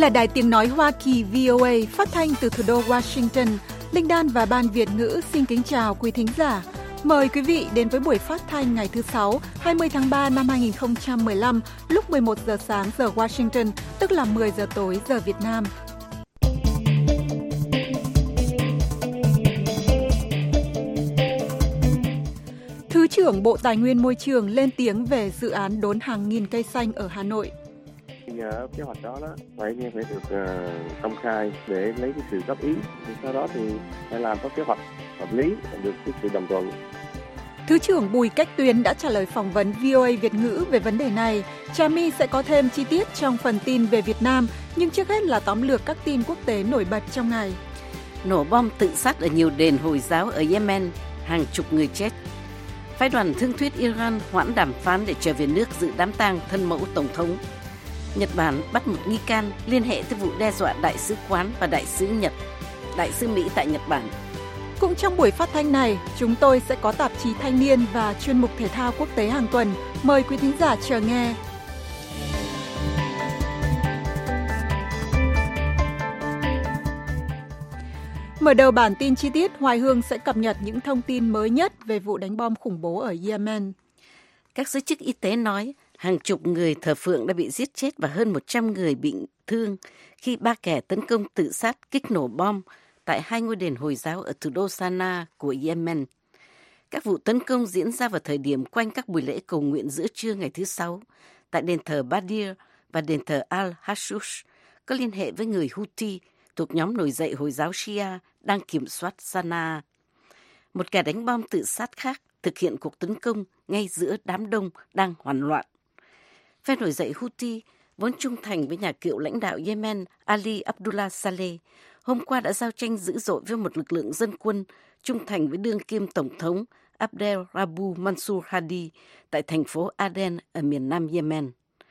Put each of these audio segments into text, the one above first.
là Đài Tiếng Nói Hoa Kỳ VOA phát thanh từ thủ đô Washington. Linh Đan và Ban Việt ngữ xin kính chào quý thính giả. Mời quý vị đến với buổi phát thanh ngày thứ Sáu, 20 tháng 3 năm 2015, lúc 11 giờ sáng giờ Washington, tức là 10 giờ tối giờ Việt Nam. Thứ trưởng Bộ Tài nguyên Môi trường lên tiếng về dự án đốn hàng nghìn cây xanh ở Hà Nội. Nhờ kế hoạch đó phải được công khai để lấy cái sự góp ý. Sau đó thì phải làm có kế hoạch hợp lý, được cái sự đồng thuận. Thứ trưởng Bùi Cách Tuyến đã trả lời phỏng vấn VOA Việt ngữ về vấn đề này. Trà My sẽ có thêm chi tiết trong phần tin về Việt Nam, nhưng trước hết là tóm lược các tin quốc tế nổi bật trong ngày. Nổ bom tự sát ở nhiều đền Hồi giáo ở Yemen, hàng chục người chết. Phái đoàn thương thuyết Iran hoãn đàm phán để trở về nước dự đám tang thân mẫu tổng thống. Nhật Bản bắt một nghi can liên hệ tới vụ đe dọa đại sứ quán và đại sứ Mỹ tại Nhật Bản. Cũng trong buổi phát thanh này, chúng tôi sẽ có tạp chí Thanh niên và chuyên mục thể thao quốc tế hàng tuần. Mời quý thính giả chờ nghe. Mở đầu bản tin chi tiết, Hoài Hương sẽ cập nhật những thông tin mới nhất về vụ đánh bom khủng bố ở Yemen. Các giới chức y tế nói hàng chục người thờ phượng đã bị giết chết và hơn 100 người bị thương khi ba kẻ tấn công tự sát kích nổ bom tại hai ngôi đền Hồi giáo ở thủ đô Sanaa của Yemen. Các vụ tấn công diễn ra vào thời điểm quanh các buổi lễ cầu nguyện giữa trưa ngày thứ Sáu tại đền thờ Badir và đền thờ Al-Hashush có liên hệ với người Houthi thuộc nhóm nổi dậy Hồi giáo Shia đang kiểm soát Sanaa. Một kẻ đánh bom tự sát khác thực hiện cuộc tấn công ngay giữa đám đông đang hoảng loạn. Phe nổi dậy Houthi vốn trung thành với nhà cựu lãnh đạo Yemen Ali Abdullah Saleh hôm qua đã giao tranh dữ dội với một lực lượng dân quân trung thành với đương kim tổng thống Abdel Rabu Mansur Hadi tại thành phố Aden ở miền nam Yemen.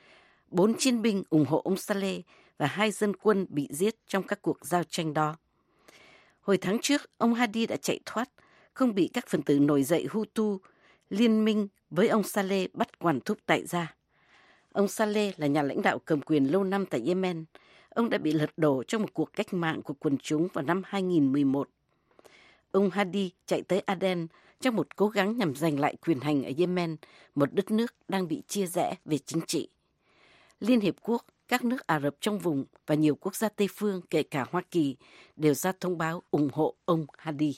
4 chiến binh ủng hộ ông Saleh và 2 dân quân bị giết trong các cuộc giao tranh đó. Hồi tháng trước, ông Hadi đã chạy thoát, không bị các phần tử nổi dậy Hutu liên minh với ông Saleh bắt quản thúc tại gia. Ông Saleh là nhà lãnh đạo cầm quyền lâu năm tại Yemen. Ông đã bị lật đổ trong một cuộc cách mạng của quần chúng vào năm 2011. Ông Hadi chạy tới Aden trong một cố gắng nhằm giành lại quyền hành ở Yemen, một đất nước đang bị chia rẽ về chính trị. Liên Hiệp Quốc, các nước Ả Rập trong vùng và nhiều quốc gia Tây phương, kể cả Hoa Kỳ, đều ra thông báo ủng hộ ông Hadi.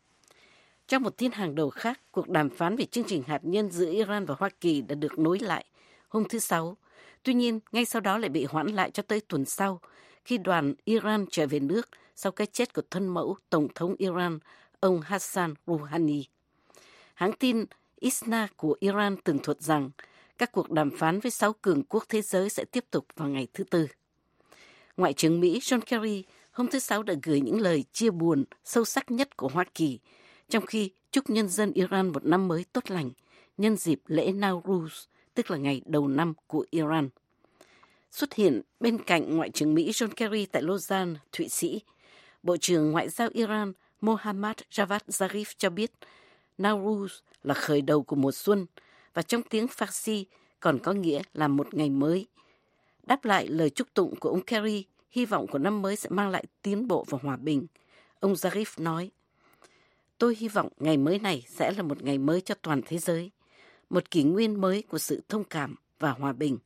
Trong một tin hàng đầu khác, cuộc đàm phán về chương trình hạt nhân giữa Iran và Hoa Kỳ đã được nối lại hôm thứ Sáu. Tuy nhiên, ngay sau đó lại bị hoãn lại cho tới tuần sau, khi đoàn Iran trở về nước sau cái chết của thân mẫu Tổng thống Iran, ông Hassan Rouhani. Hãng tin ISNA của Iran tường thuật rằng các cuộc đàm phán với 6 cường quốc thế giới sẽ tiếp tục vào ngày thứ Tư. Ngoại trưởng Mỹ John Kerry hôm thứ Sáu đã gửi những lời chia buồn sâu sắc nhất của Hoa Kỳ, trong khi chúc nhân dân Iran một năm mới tốt lành nhân dịp lễ Nowruz, tức là ngày đầu năm của Iran. Xuất hiện bên cạnh Ngoại trưởng Mỹ John Kerry tại Lausanne, Thụy Sĩ, Bộ trưởng Ngoại giao Iran Mohammad Javad Zarif cho biết Nowruz là khởi đầu của mùa xuân và trong tiếng Farsi còn có nghĩa là một ngày mới. Đáp lại lời chúc tụng của ông Kerry, hy vọng của năm mới sẽ mang lại tiến bộ và hòa bình. Ông Zarif nói, tôi hy vọng ngày mới này sẽ là một ngày mới cho toàn thế giới, một kỷ nguyên mới của sự thông cảm và hòa bình.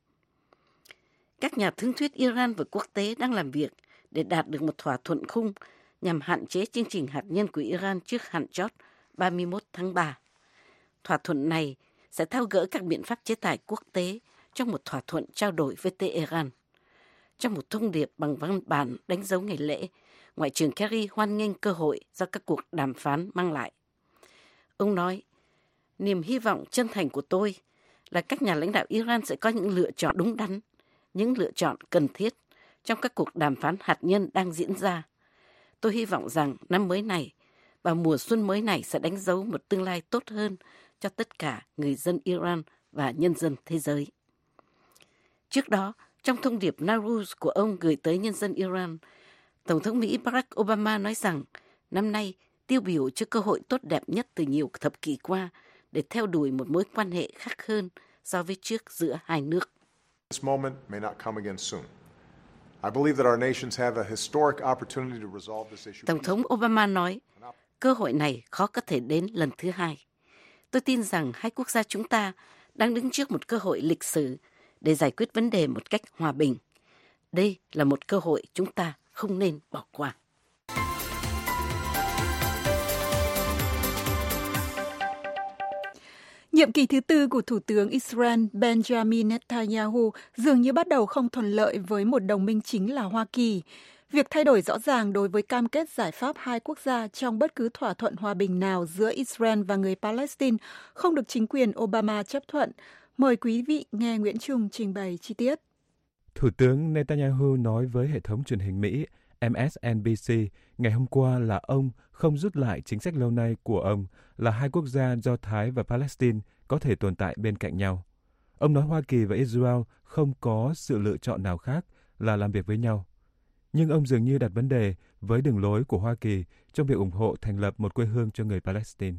Các nhà thương thuyết Iran và quốc tế đang làm việc để đạt được một thỏa thuận khung nhằm hạn chế chương trình hạt nhân của Iran trước hạn chót 31 tháng 3. Thỏa thuận này sẽ tháo gỡ các biện pháp chế tài quốc tế trong một thỏa thuận trao đổi với Tehran. Trong một thông điệp bằng văn bản đánh dấu ngày lễ, Ngoại trưởng Kerry hoan nghênh cơ hội do các cuộc đàm phán mang lại. Ông nói, niềm hy vọng chân thành của tôi là các nhà lãnh đạo Iran sẽ có những lựa chọn đúng đắn, những lựa chọn cần thiết trong các cuộc đàm phán hạt nhân đang diễn ra. Tôi hy vọng rằng năm mới này và mùa xuân mới này sẽ đánh dấu một tương lai tốt hơn cho tất cả người dân Iran và nhân dân thế giới. Trước đó, trong thông điệp Nowruz của ông gửi tới nhân dân Iran, Tổng thống Mỹ Barack Obama nói rằng năm nay tiêu biểu cho cơ hội tốt đẹp nhất từ nhiều thập kỷ qua để theo đuổi một mối quan hệ khác hơn so với trước giữa hai nước. Tổng thống Obama nói, cơ hội này khó có thể đến lần thứ hai. Tôi tin rằng hai quốc gia chúng ta đang đứng trước một cơ hội lịch sử để giải quyết vấn đề một cách hòa bình. Đây là một cơ hội chúng ta không nên bỏ qua. Nhiệm kỳ thứ tư của Thủ tướng Israel Benjamin Netanyahu dường như bắt đầu không thuận lợi với một đồng minh chính là Hoa Kỳ. Việc thay đổi rõ ràng đối với cam kết giải pháp hai quốc gia trong bất cứ thỏa thuận hòa bình nào giữa Israel và người Palestine không được chính quyền Obama chấp thuận. Mời quý vị nghe Nguyễn Trung trình bày chi tiết. Thủ tướng Netanyahu nói với hệ thống truyền hình Mỹ MSNBC ngày hôm qua là ông không rút lại chính sách lâu nay của ông là hai quốc gia Do Thái và Palestine có thể tồn tại bên cạnh nhau. Ông nói Hoa Kỳ và Israel không có sự lựa chọn nào khác là làm việc với nhau. Nhưng ông dường như đặt vấn đề với đường lối của Hoa Kỳ trong việc ủng hộ thành lập một quê hương cho người Palestine.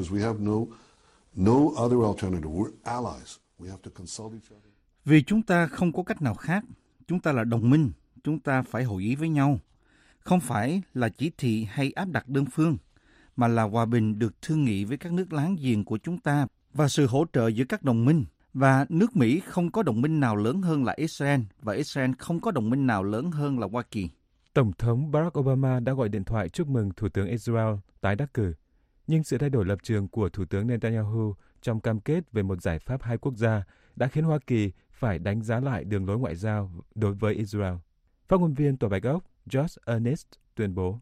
Vì chúng ta không có cách nào khác, chúng ta là đồng minh, chúng ta phải hội ý với nhau. Không phải là chỉ thị hay áp đặt đơn phương, mà là hòa bình được thương nghị với các nước láng giềng của chúng ta và sự hỗ trợ giữa các đồng minh. Và nước Mỹ không có đồng minh nào lớn hơn là Israel, và Israel không có đồng minh nào lớn hơn là Hoa Kỳ. Tổng thống Barack Obama đã gọi điện thoại chúc mừng Thủ tướng Israel tái đắc cử. Nhưng sự thay đổi lập trường của Thủ tướng Netanyahu trong cam kết về một giải pháp hai quốc gia đã khiến Hoa Kỳ phải đánh giá lại đường lối ngoại giao đối với Israel. Phát ngôn viên Tòa Bạch Ốc Josh Earnest tuyên bố: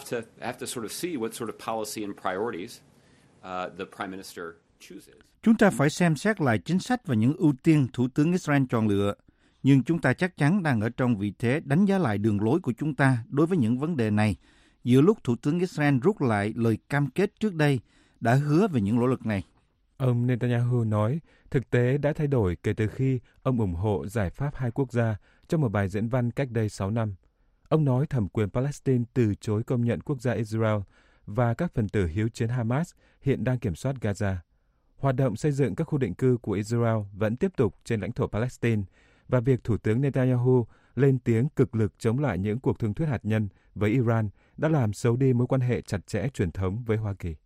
Chúng ta phải xem xét lại chính sách và những ưu tiên Thủ tướng Israel chọn lựa, nhưng chúng ta chắc chắn đang ở trong vị thế đánh giá lại đường lối của chúng ta đối với những vấn đề này, giữa lúc Thủ tướng Israel rút lại lời cam kết trước đây đã hứa về những nỗ lực này. Ông Netanyahu nói thực tế đã thay đổi kể từ khi ông ủng hộ giải pháp hai quốc gia trong một bài diễn văn cách đây 6 năm. Ông nói thẩm quyền Palestine từ chối công nhận quốc gia Israel và các phần tử hiếu chiến Hamas hiện đang kiểm soát Gaza. Hoạt động xây dựng các khu định cư của Israel vẫn tiếp tục trên lãnh thổ Palestine và việc Thủ tướng Netanyahu lên tiếng cực lực chống lại những cuộc thương thuyết hạt nhân với Iran đã làm xấu đi mối quan hệ chặt chẽ truyền thống với Hoa Kỳ.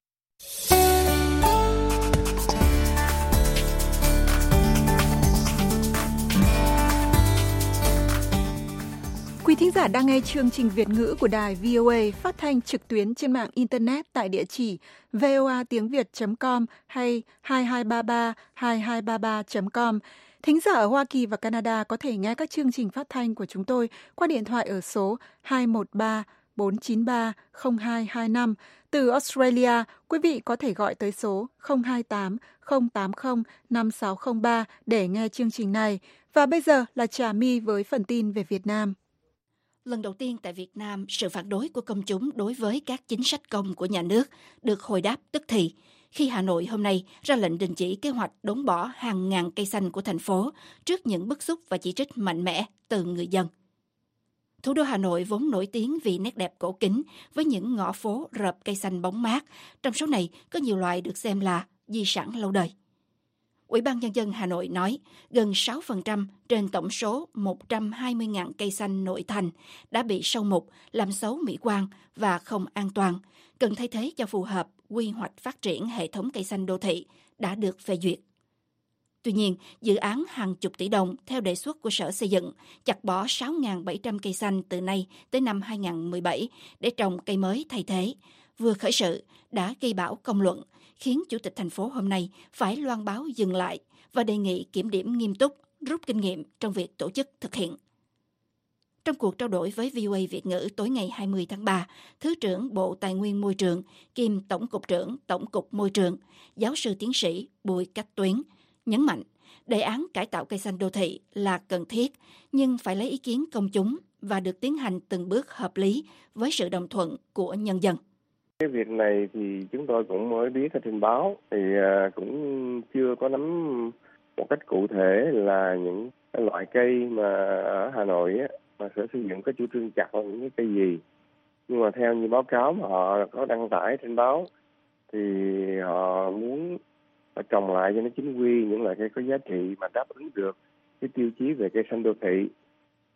Quý thính giả đang nghe chương trình Việt ngữ của đài VOA phát thanh trực tuyến trên mạng Internet tại địa chỉ voatiengviet.com hay 2233 Thính giả ở Hoa Kỳ và Canada có thể nghe các chương trình phát thanh của chúng tôi qua điện thoại ở số 213-493-0225. Từ Australia, quý vị có thể gọi tới số 028-080-5603 để nghe chương trình này. Và bây giờ là Trà My với phần tin về Việt Nam. Lần đầu tiên tại Việt Nam, sự phản đối của công chúng đối với các chính sách công của nhà nước được hồi đáp tức thì, khi Hà Nội hôm nay ra lệnh đình chỉ kế hoạch đốn bỏ hàng ngàn cây xanh của thành phố trước những bức xúc và chỉ trích mạnh mẽ từ người dân. Thủ đô Hà Nội vốn nổi tiếng vì nét đẹp cổ kính với những ngõ phố rợp cây xanh bóng mát, trong số này có nhiều loại được xem là di sản lâu đời. Ủy ban Nhân dân Hà Nội nói gần 6% trên tổng số 120.000 cây xanh nội thành đã bị sâu mục, làm xấu mỹ quan và không an toàn, cần thay thế cho phù hợp quy hoạch phát triển hệ thống cây xanh đô thị đã được phê duyệt. Tuy nhiên, dự án hàng chục tỷ đồng theo đề xuất của Sở Xây dựng chặt bỏ 6.700 cây xanh từ nay tới năm 2017 để trồng cây mới thay thế, vừa khởi sự đã gây bão công luận, khiến Chủ tịch thành phố hôm nay phải loan báo dừng lại và đề nghị kiểm điểm nghiêm túc, rút kinh nghiệm trong việc tổ chức thực hiện. Trong cuộc trao đổi với VOA Việt ngữ tối ngày 20 tháng 3, Thứ trưởng Bộ Tài nguyên Môi trường kiêm Tổng cục trưởng Tổng cục Môi trường, giáo sư tiến sĩ Bùi Cách Tuyến, nhấn mạnh đề án cải tạo cây xanh đô thị là cần thiết, nhưng phải lấy ý kiến công chúng và được tiến hành từng bước hợp lý với sự đồng thuận của nhân dân. Cái việc này thì chúng tôi cũng mới biết ở trên báo, thì cũng chưa có nắm một cách cụ thể là những loại cây mà ở Hà Nội á, mà Sở Xây dựng có chủ trương chặt là những cái cây gì. Nhưng mà theo như báo cáo mà họ có đăng tải trên báo thì họ muốn trồng lại cho nó chính quy những loại cây có giá trị mà đáp ứng được cái tiêu chí về cây xanh đô thị.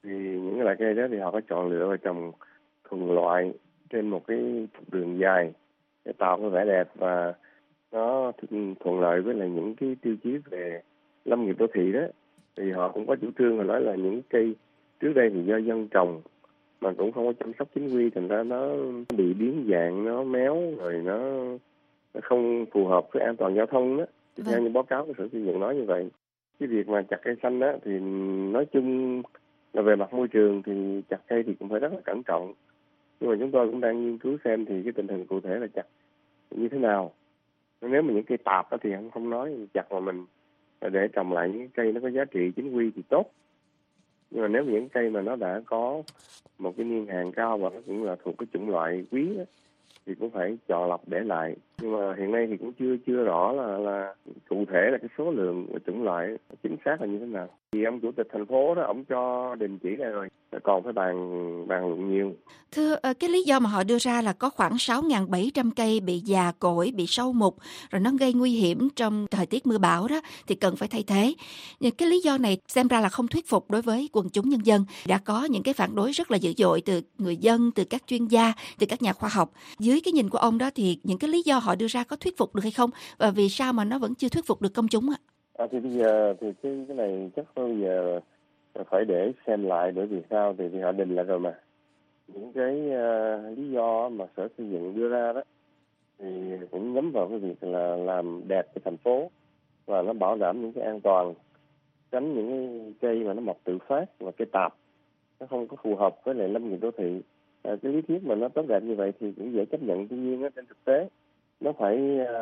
Thì những cái loại cây đó thì họ có chọn lựa và trồng thuần loại trên một cái trục đường dài để tạo cái vẻ đẹp và nó thuận lợi với lại những cái tiêu chí về lâm nghiệp đô thị đó. Thì họ cũng có chủ trương và nói là những cây trước đây thì do dân trồng mà cũng không có chăm sóc chính quy, thành ra nó bị biến dạng, nó méo, rồi nó không phù hợp với an toàn giao thông đó. Theo như báo cáo của Sở Xây dựng nói như vậy. Cái việc mà chặt cây xanh đó thì nói chung là về mặt môi trường thì chặt cây thì cũng phải rất là cẩn trọng. Nhưng mà chúng tôi cũng đang nghiên cứu xem thì cái tình hình cụ thể là chặt như thế nào. Nếu mà những cây tạp đó thì không nói, chặt mà mình để trồng lại những cây nó có giá trị chính quy thì tốt. Nhưng mà nếu những cây mà nó đã có một cái niên hạn cao và nó cũng là thuộc cái chủng loại quý đó, thì cũng phải chọn lọc để lại. Nhưng mà hiện nay thì cũng chưa rõ là cụ thể là cái số lượng và chủng loại chính xác là như thế nào. Thì ông chủ tịch thành phố đó, ông cho đình chỉ lại rồi, còn phải bàn luận nhiều. Thưa, cái lý do mà họ đưa ra là có khoảng 6.700 cây bị già cỗi, bị sâu mục, rồi nó gây nguy hiểm trong thời tiết mưa bão đó, thì cần phải thay thế. Nhưng cái lý do này xem ra là không thuyết phục đối với quần chúng nhân dân. Đã có những cái phản đối rất là dữ dội từ người dân, từ các chuyên gia, từ các nhà khoa học. Dưới cái nhìn của ông đó thì những cái lý do họ đưa ra có thuyết phục được hay không? Và vì sao mà nó vẫn chưa thuyết phục được công chúng ạ? Thì bây giờ thì cái này chắc bây giờ phải để xem lại, bởi vì sao thì họ định lại rồi mà. Những cái lý do mà Sở Xây dựng đưa ra đó thì cũng nhắm vào cái việc là làm đẹp cái thành phố và nó bảo đảm những cái an toàn, tránh những cái cây mà nó mọc tự phát và cây tạp nó không có phù hợp với lại lâm nghiệp đô thị. Cái lý thuyết mà nó tốt đẹp như vậy thì cũng dễ chấp nhận, tuy nhiên trên thực tế nó phải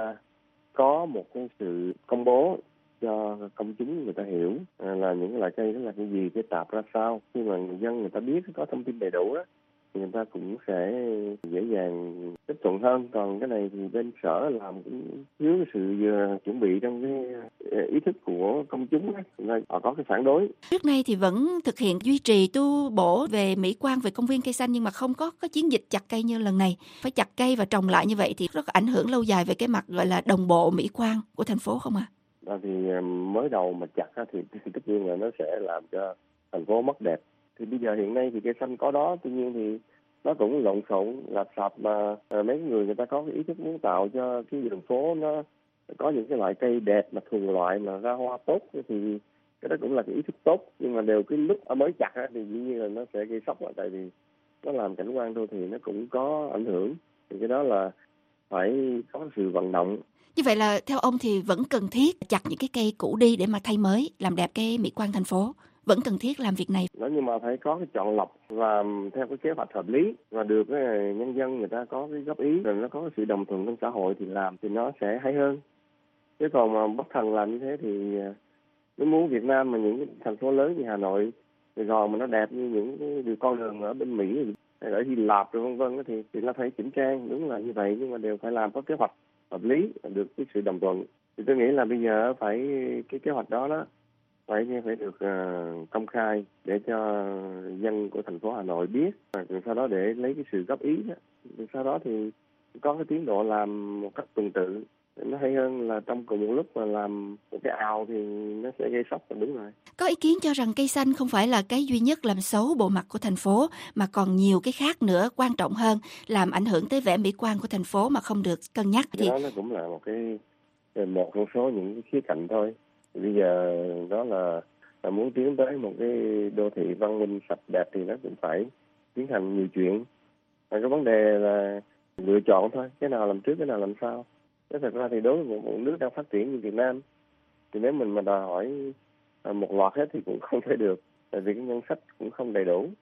có một cái sự công bố cho công chúng người ta hiểu là những loại cây đó là cái gì, cây tạp ra sao. Khi mà người ta biết, có thông tin đầy đủ đó thì người ta cũng sẽ dễ dàng tiếp thuận hơn. Còn cái này thì bên sở làm cũng thiếu cái sự chuẩn bị trong cái ý thức của công chúng ấy, nên họ có cái phản đối. Trước nay thì vẫn thực hiện duy trì tu bổ về mỹ quan, về công viên cây xanh, nhưng mà không có chiến dịch chặt cây như lần này. Phải chặt cây và trồng lại như vậy thì rất ảnh hưởng lâu dài về cái mặt gọi là đồng bộ mỹ quan của thành phố không ạ? Thì mới đầu mà chặt thì tất nhiên là nó sẽ làm cho thành phố mất đẹp. Thì bây giờ hiện nay thì cây xanh có đó, tuy nhiên thì nó cũng lộn xộn, lạp xạp, mà mấy người ta có cái ý thức muốn tạo cho cái đường phố nó có những cái loại cây đẹp mà thuần loại mà ra hoa tốt, thì cái đó cũng là cái ý thức tốt. Nhưng mà đều cái lúc mới chặt thì dĩ nhiên là nó sẽ gây sốc, tại vì nó làm cảnh quan đô thị nó cũng có ảnh hưởng. Thì cái đó là phải có sự vận động. Như vậy là theo ông thì vẫn cần thiết chặt những cái cây cũ đi để mà thay mới, làm đẹp cái mỹ quan thành phố. Vẫn cần thiết làm việc này. Nhưng mà phải có cái chọn lọc và theo cái kế hoạch hợp lý và được nhân dân người ta có cái góp ý, rồi nó có cái sự đồng thuận trong xã hội thì làm thì nó sẽ hay hơn. Chứ còn mà bất thần làm như thế thì nếu muốn Việt Nam mà những cái thành phố lớn như Hà Nội, Sài Gòn mà nó đẹp như những cái con đường ở bên Mỹ hay ở Hy Lạp rồi vân vân thì nó phải chỉnh trang, đúng là như vậy, nhưng mà đều phải làm có kế hoạch hợp lý, được cái sự đồng thuận. Thì tôi nghĩ là bây giờ phải cái kế hoạch đó phải được công khai để cho dân của thành phố Hà Nội biết, rồi sau đó để lấy cái sự góp ý đó. Rồi sau đó thì có cái tiến độ làm một cách tuần tự, nó hay hơn là trong cùng một lúc mà làm một cái ào thì nó sẽ gây sốc, là đúng rồi. Có ý kiến cho rằng cây xanh không phải là cái duy nhất làm xấu bộ mặt của thành phố, mà còn nhiều cái khác nữa quan trọng hơn, làm ảnh hưởng tới vẻ mỹ quan của thành phố mà không được cân nhắc. Thì đó nó cũng là một trong số những cái khía cạnh thôi. Thì bây giờ đó là muốn tiến tới một cái đô thị văn minh sạch đẹp thì nó cũng phải tiến hành nhiều chuyện. Và cái vấn đề là lựa chọn thôi, cái nào làm trước, cái nào làm sau. Thế thật ra thì đối với một nước đang phát triển như Việt Nam thì nếu mình mà đòi hỏi một loạt hết thì cũng không thể được, tại vì cái ngân sách cũng không đầy đủ.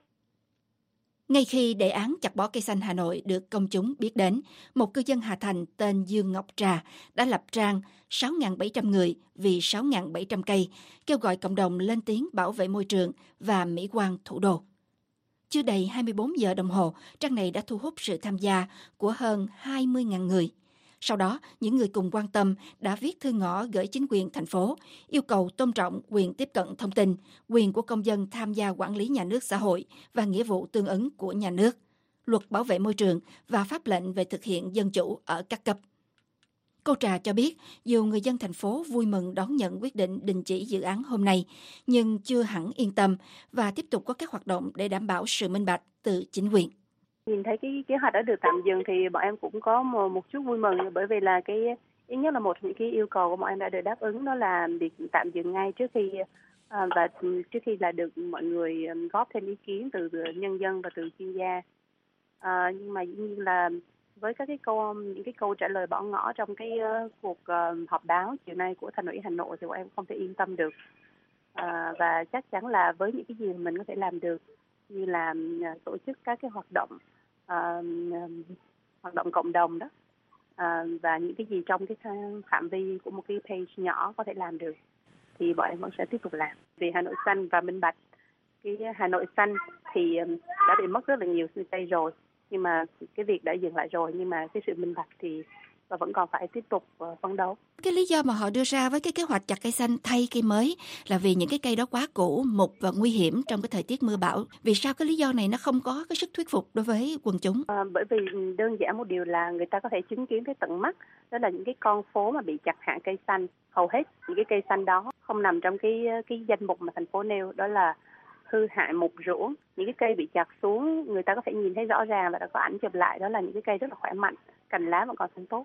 Ngay khi đề án chặt bỏ cây xanh Hà Nội được công chúng biết đến, một cư dân Hà Thành tên Dương Ngọc Trà đã lập trang 6.700 người vì 6.700 cây, kêu gọi cộng đồng lên tiếng bảo vệ môi trường và mỹ quan thủ đô. Chưa đầy 24 giờ đồng hồ, trang này đã thu hút sự tham gia của hơn 20.000 người. Sau đó, những người cùng quan tâm đã viết thư ngõ gửi chính quyền thành phố, yêu cầu tôn trọng quyền tiếp cận thông tin, quyền của công dân tham gia quản lý nhà nước xã hội và nghĩa vụ tương ứng của nhà nước, luật bảo vệ môi trường và pháp lệnh về thực hiện dân chủ ở các cấp. Cô Trà cho biết, dù người dân thành phố vui mừng đón nhận quyết định đình chỉ dự án hôm nay, nhưng chưa hẳn yên tâm và tiếp tục có các hoạt động để đảm bảo sự minh bạch từ chính quyền. Nhìn thấy cái kế hoạch đã được tạm dừng thì bọn em cũng có một chút vui mừng, bởi vì là cái ít nhất là một trong những cái yêu cầu của bọn em đã được đáp ứng, đó là việc tạm dừng ngay trước khi là được mọi người góp thêm ý kiến từ nhân dân và từ chuyên gia. Nhưng mà dĩ nhiên là với các những cái câu trả lời bỏ ngỏ trong cái cuộc họp báo chiều nay của Thành ủy Hà Nội thì bọn em không thể yên tâm được. Và chắc chắn là với những cái gì mình có thể làm được, như là tổ chức các cái hoạt động cộng đồng đó, và những cái gì trong cái phạm vi của một cái page nhỏ có thể làm được thì bọn em vẫn sẽ tiếp tục làm. Vì Hà Nội xanh và minh bạch, cái Hà Nội xanh thì đã bị mất rất là nhiều cây rồi, nhưng mà cái việc đã dừng lại rồi, nhưng mà cái sự minh bạch thì vẫn còn phải tiếp tục phấn đấu. Cái lý do mà họ đưa ra với cái kế hoạch chặt cây xanh thay cây mới là vì những cái cây đó quá cũ, mục và nguy hiểm trong cái thời tiết mưa bão. Vì sao cái lý do này nó không có cái sức thuyết phục đối với quần chúng? Bởi vì đơn giản một điều là người ta có thể chứng kiến cái tận mắt, đó là những cái con phố mà bị chặt hạ cây xanh. Hầu hết những cái cây xanh đó không nằm trong cái danh mục mà thành phố nêu, đó là hư hại mục ruộng. Những cái cây bị chặt xuống người ta có thể nhìn thấy rõ ràng và đã có ảnh chụp lại, đó là những cái cây rất là khỏe mạnh, cành lá vẫn còn xanh tốt.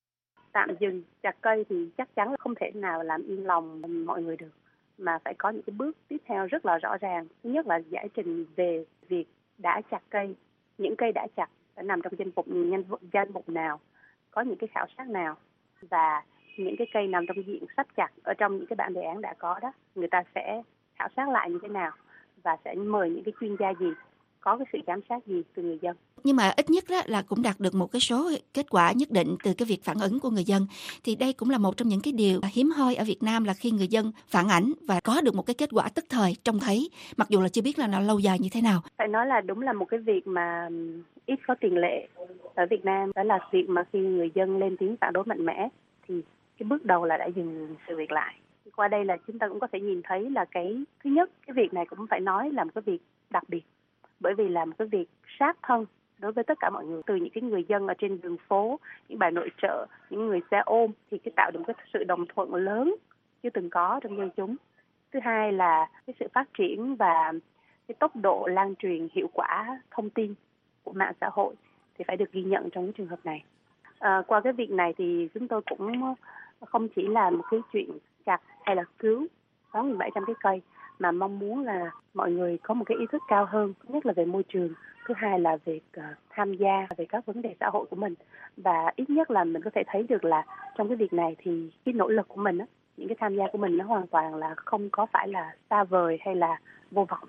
Tạm dừng chặt cây thì chắc chắn là không thể nào làm yên lòng mọi người được, mà phải có những cái bước tiếp theo rất là rõ ràng. Thứ nhất là giải trình về việc đã chặt cây, những cây đã chặt đã nằm trong danh mục nào, có những cái khảo sát nào, và những cái cây nằm trong diện sắp chặt ở trong những cái bản đề án đã có đó, người ta sẽ khảo sát lại như thế nào và sẽ mời những cái chuyên gia gì, có cái sự giám sát gì từ người dân. Nhưng mà ít nhất đó là cũng đạt được một cái số kết quả nhất định từ cái việc phản ứng của người dân. Thì đây cũng là một trong những cái điều hiếm hoi ở Việt Nam, là khi người dân phản ảnh và có được một cái kết quả tức thời trông thấy, mặc dù là chưa biết là nó lâu dài như thế nào. Phải nói là đúng là một cái việc mà ít có tiền lệ ở Việt Nam, đó là việc mà khi người dân lên tiếng phản đối mạnh mẽ thì cái bước đầu là đã dừng sự việc lại. Qua đây là chúng ta cũng có thể nhìn thấy là cái thứ nhất, cái việc này cũng phải nói là một cái việc đặc biệt, bởi vì là một cái việc sát thân đối với tất cả mọi người, từ những cái người dân ở trên đường phố, những bà nội trợ, những người xe ôm, thì cái tạo được cái sự đồng thuận lớn chưa từng có trong dân chúng. Thứ hai là cái sự phát triển và cái tốc độ lan truyền hiệu quả thông tin của mạng xã hội thì phải được ghi nhận trong cái trường hợp này. Qua cái việc này thì chúng tôi cũng không chỉ là một cái chuyện chặt hay là cứu 6.700 cái cây, mà mong muốn là mọi người có một cái ý thức cao hơn, thứ nhất là về môi trường, thứ hai là về tham gia về các vấn đề xã hội của mình. Và ít nhất là mình có thể thấy được là trong cái việc này thì cái nỗ lực của mình, những cái tham gia của mình nó hoàn toàn là không có phải là xa vời hay là vô vọng.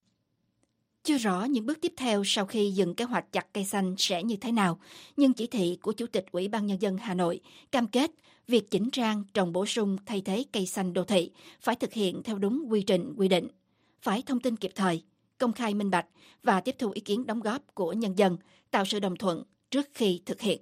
Chưa rõ những bước tiếp theo sau khi dừng kế hoạch chặt cây xanh sẽ như thế nào, nhưng chỉ thị của Chủ tịch Ủy ban Nhân dân Hà Nội cam kết việc chỉnh trang trồng bổ sung thay thế cây xanh đô thị phải thực hiện theo đúng quy trình quy định, phải thông tin kịp thời, công khai minh bạch và tiếp thu ý kiến đóng góp của nhân dân, tạo sự đồng thuận trước khi thực hiện.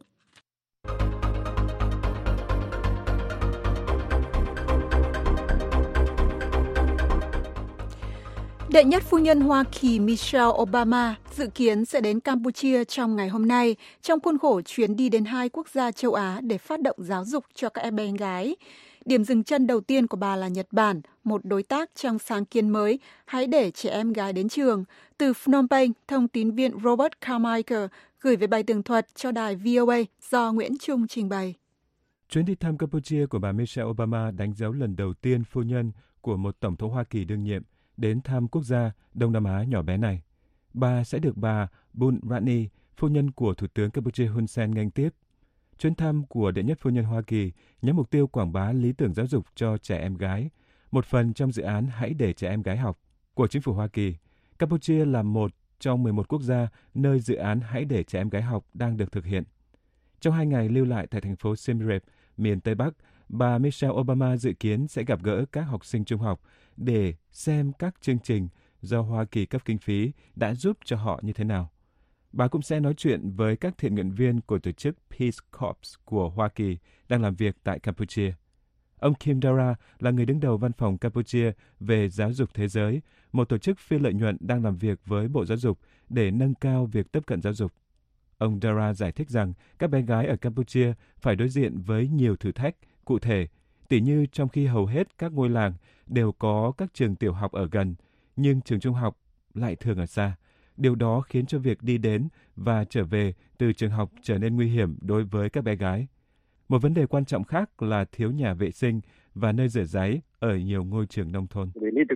Đệ nhất phu nhân Hoa Kỳ Michelle Obama dự kiến sẽ đến Campuchia trong ngày hôm nay trong khuôn khổ chuyến đi đến 2 quốc gia châu Á để phát động giáo dục cho các em bé gái. Điểm dừng chân đầu tiên của bà là Nhật Bản, một đối tác trong sáng kiến mới Hãy để trẻ em gái đến trường. Từ Phnom Penh, thông tín viên Robert Carmichael gửi về bài tường thuật cho đài VOA do Nguyễn Trung trình bày. Chuyến đi thăm Campuchia của bà Michelle Obama đánh dấu lần đầu tiên phu nhân của một tổng thống Hoa Kỳ đương nhiệm đến thăm quốc gia Đông Nam Á nhỏ bé này. Bà sẽ được bà Bun Rani, phu nhân của Thủ tướng Campuchia Hun Sen nghênh tiếp. Chuyến thăm của đệ nhất phu nhân Hoa Kỳ nhắm mục tiêu quảng bá lý tưởng giáo dục cho trẻ em gái, một phần trong dự án Hãy để trẻ em gái học của chính phủ Hoa Kỳ. Campuchia là một trong 11 quốc gia nơi dự án Hãy để trẻ em gái học đang được thực hiện. Trong 2 ngày lưu lại tại thành phố Siem Reap, miền Tây Bắc, bà Michelle Obama dự kiến sẽ gặp gỡ các học sinh trung học để xem các chương trình do Hoa Kỳ cấp kinh phí đã giúp cho họ như thế nào. Bà cũng sẽ nói chuyện với các thiện nguyện viên của tổ chức Peace Corps của Hoa Kỳ đang làm việc tại Campuchia. Ông Kim Dara là người đứng đầu văn phòng Campuchia về giáo dục thế giới, một tổ chức phi lợi nhuận đang làm việc với Bộ Giáo dục để nâng cao việc tiếp cận giáo dục. Ông Dara giải thích rằng các bé gái ở Campuchia phải đối diện với nhiều thử thách cụ thể, tỉ như trong khi hầu hết các ngôi làng đều có các trường tiểu học ở gần, nhưng trường trung học lại thường ở xa. Điều đó khiến cho việc đi đến và trở về từ trường học trở nên nguy hiểm đối với các bé gái. Một vấn đề quan trọng khác là thiếu nhà vệ sinh và nơi rửa ráy ở nhiều ngôi trường nông thôn.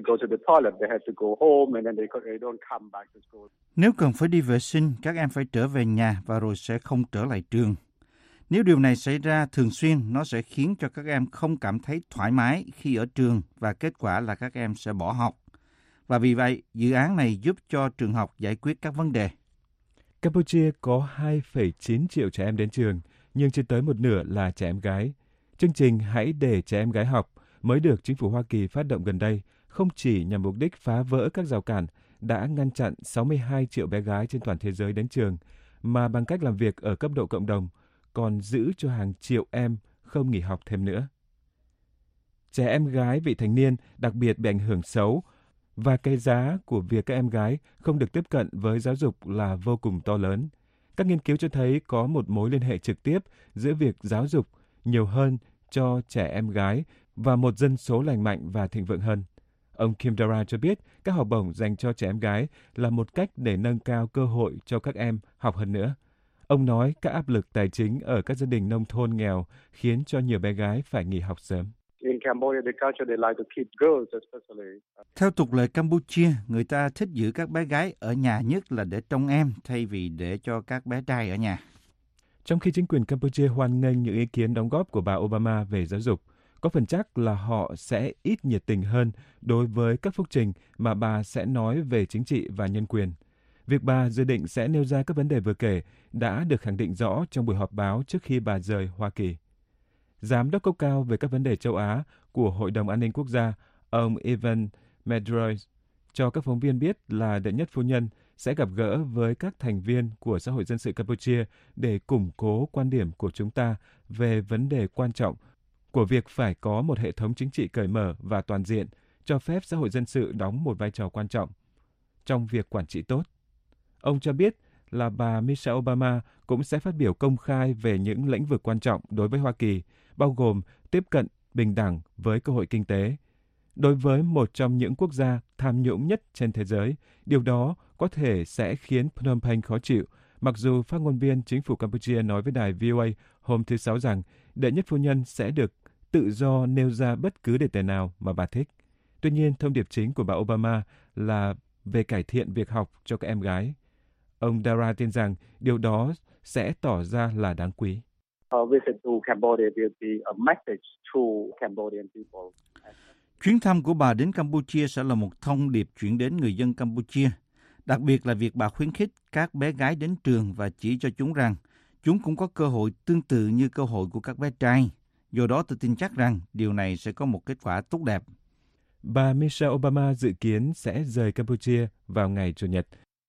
Nếu cần phải đi vệ sinh, các em phải trở về nhà và rồi sẽ không trở lại trường. Nếu điều này xảy ra thường xuyên, nó sẽ khiến cho các em không cảm thấy thoải mái khi ở trường và kết quả là các em sẽ bỏ học. Và vì vậy, dự án này giúp cho trường học giải quyết các vấn đề. Campuchia có 2,9 triệu trẻ em đến trường, nhưng chưa tới một nửa là trẻ em gái. Chương trình Hãy để trẻ em gái học mới được chính phủ Hoa Kỳ phát động gần đây, không chỉ nhằm mục đích phá vỡ các rào cản đã ngăn chặn 62 triệu bé gái trên toàn thế giới đến trường, mà bằng cách làm việc ở cấp độ cộng đồng, còn giữ cho hàng triệu em không nghỉ học thêm nữa. Trẻ em gái vị thành niên đặc biệt bị ảnh hưởng xấu, và cái giá của việc các em gái không được tiếp cận với giáo dục là vô cùng to lớn. Các nghiên cứu cho thấy có một mối liên hệ trực tiếp giữa việc giáo dục nhiều hơn cho trẻ em gái và một dân số lành mạnh và thịnh vượng hơn. Ông Kim Dara cho biết các học bổng dành cho trẻ em gái là một cách để nâng cao cơ hội cho các em học hơn nữa. Ông nói các áp lực tài chính ở các gia đình nông thôn nghèo khiến cho nhiều bé gái phải nghỉ học sớm. Theo tục lệ Campuchia, người ta thích giữ các bé gái ở nhà nhất là để trông em thay vì để cho các bé trai ở nhà. Trong khi chính quyền Campuchia hoan nghênh những ý kiến đóng góp của bà Obama về giáo dục, có phần chắc là họ sẽ ít nhiệt tình hơn đối với các phúc trình mà bà sẽ nói về chính trị và nhân quyền. Việc bà dự định sẽ nêu ra các vấn đề vừa kể đã được khẳng định rõ trong buổi họp báo trước khi bà rời Hoa Kỳ. Giám đốc cấp cao về các vấn đề châu Á của Hội đồng An ninh Quốc gia, ông Evan Medroy, cho các phóng viên biết là đệ nhất phu nhân sẽ gặp gỡ với các thành viên của xã hội dân sự Campuchia để củng cố quan điểm của chúng ta về vấn đề quan trọng của việc phải có một hệ thống chính trị cởi mở và toàn diện, cho phép xã hội dân sự đóng một vai trò quan trọng trong việc quản trị tốt. Ông cho biết là bà Michelle Obama cũng sẽ phát biểu công khai về những lĩnh vực quan trọng đối với Hoa Kỳ, bao gồm tiếp cận bình đẳng với cơ hội kinh tế. Đối với một trong những quốc gia tham nhũng nhất trên thế giới, điều đó có thể sẽ khiến Phnom Penh khó chịu, mặc dù phát ngôn viên chính phủ Campuchia nói với đài VOA hôm thứ Sáu rằng đệ nhất phu nhân sẽ được tự do nêu ra bất cứ đề tài nào mà bà thích. Tuy nhiên, thông điệp chính của bà Obama là về cải thiện việc học cho các em gái. Ông Dara tin rằng điều đó sẽ tỏ ra là đáng quý. Chuyến thăm của bà đến Campuchia sẽ là một thông điệp chuyển đến người dân Campuchia, đặc biệt là việc bà khuyến khích các bé gái đến trường và chỉ cho chúng rằng chúng cũng có cơ hội tương tự như cơ hội của các bé trai. Do đó tôi tin chắc rằng điều này sẽ có một kết quả tốt đẹp. Bà Michelle Obama dự kiến sẽ rời Campuchia vào ngày Chủ nhật.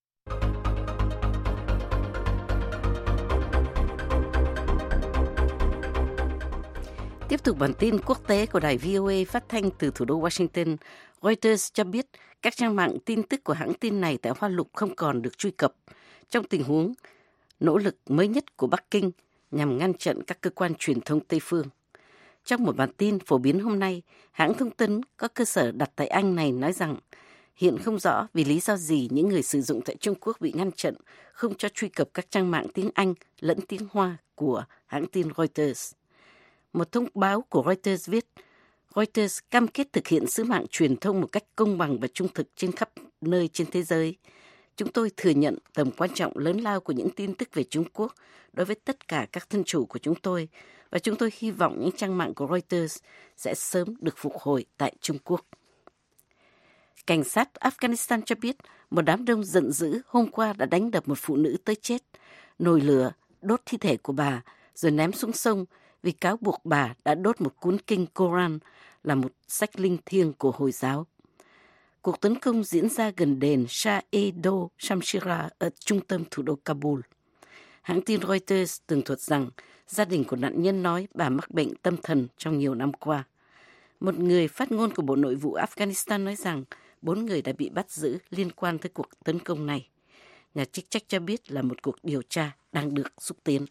Tiếp tục bản tin quốc tế của đài VOA phát thanh từ thủ đô Washington, Reuters cho biết các trang mạng tin tức của hãng tin này tại Hoa Lục không còn được truy cập trong tình huống nỗ lực mới nhất của Bắc Kinh nhằm ngăn chặn các cơ quan truyền thông Tây phương. Trong một bản tin phổ biến hôm nay, hãng thông tấn có cơ sở đặt tại Anh này nói rằng hiện không rõ vì lý do gì những người sử dụng tại Trung Quốc bị ngăn chặn không cho truy cập các trang mạng tiếng Anh lẫn tiếng Hoa của hãng tin Reuters. Một thông báo của Reuters viết, Reuters cam kết thực hiện sứ mạng truyền thông một cách công bằng và trung thực trên khắp nơi trên thế giới. Chúng tôi thừa nhận tầm quan trọng lớn lao của những tin tức về Trung Quốc đối với tất cả các thân chủ của chúng tôi, và chúng tôi hy vọng những trang mạng của Reuters sẽ sớm được phục hồi tại Trung Quốc. Cảnh sát Afghanistan cho biết một đám đông giận dữ hôm qua đã đánh đập một phụ nữ tới chết, nồi lửa, đốt thi thể của bà, rồi ném xuống sông vì cáo buộc bà đã đốt một cuốn kinh Koran là một sách linh thiêng của Hồi giáo. Cuộc tấn công diễn ra gần đền Shah-e-Do Shamshira ở trung tâm thủ đô Kabul. Hãng tin Reuters tường thuật rằng gia đình của nạn nhân nói bà mắc bệnh tâm thần trong nhiều năm qua. Một người phát ngôn của Bộ Nội vụ Afghanistan nói rằng 4 người đã bị bắt giữ liên quan tới cuộc tấn công này. nhà chức trách cho biết là một cuộc điều tra đang được xúc tiến.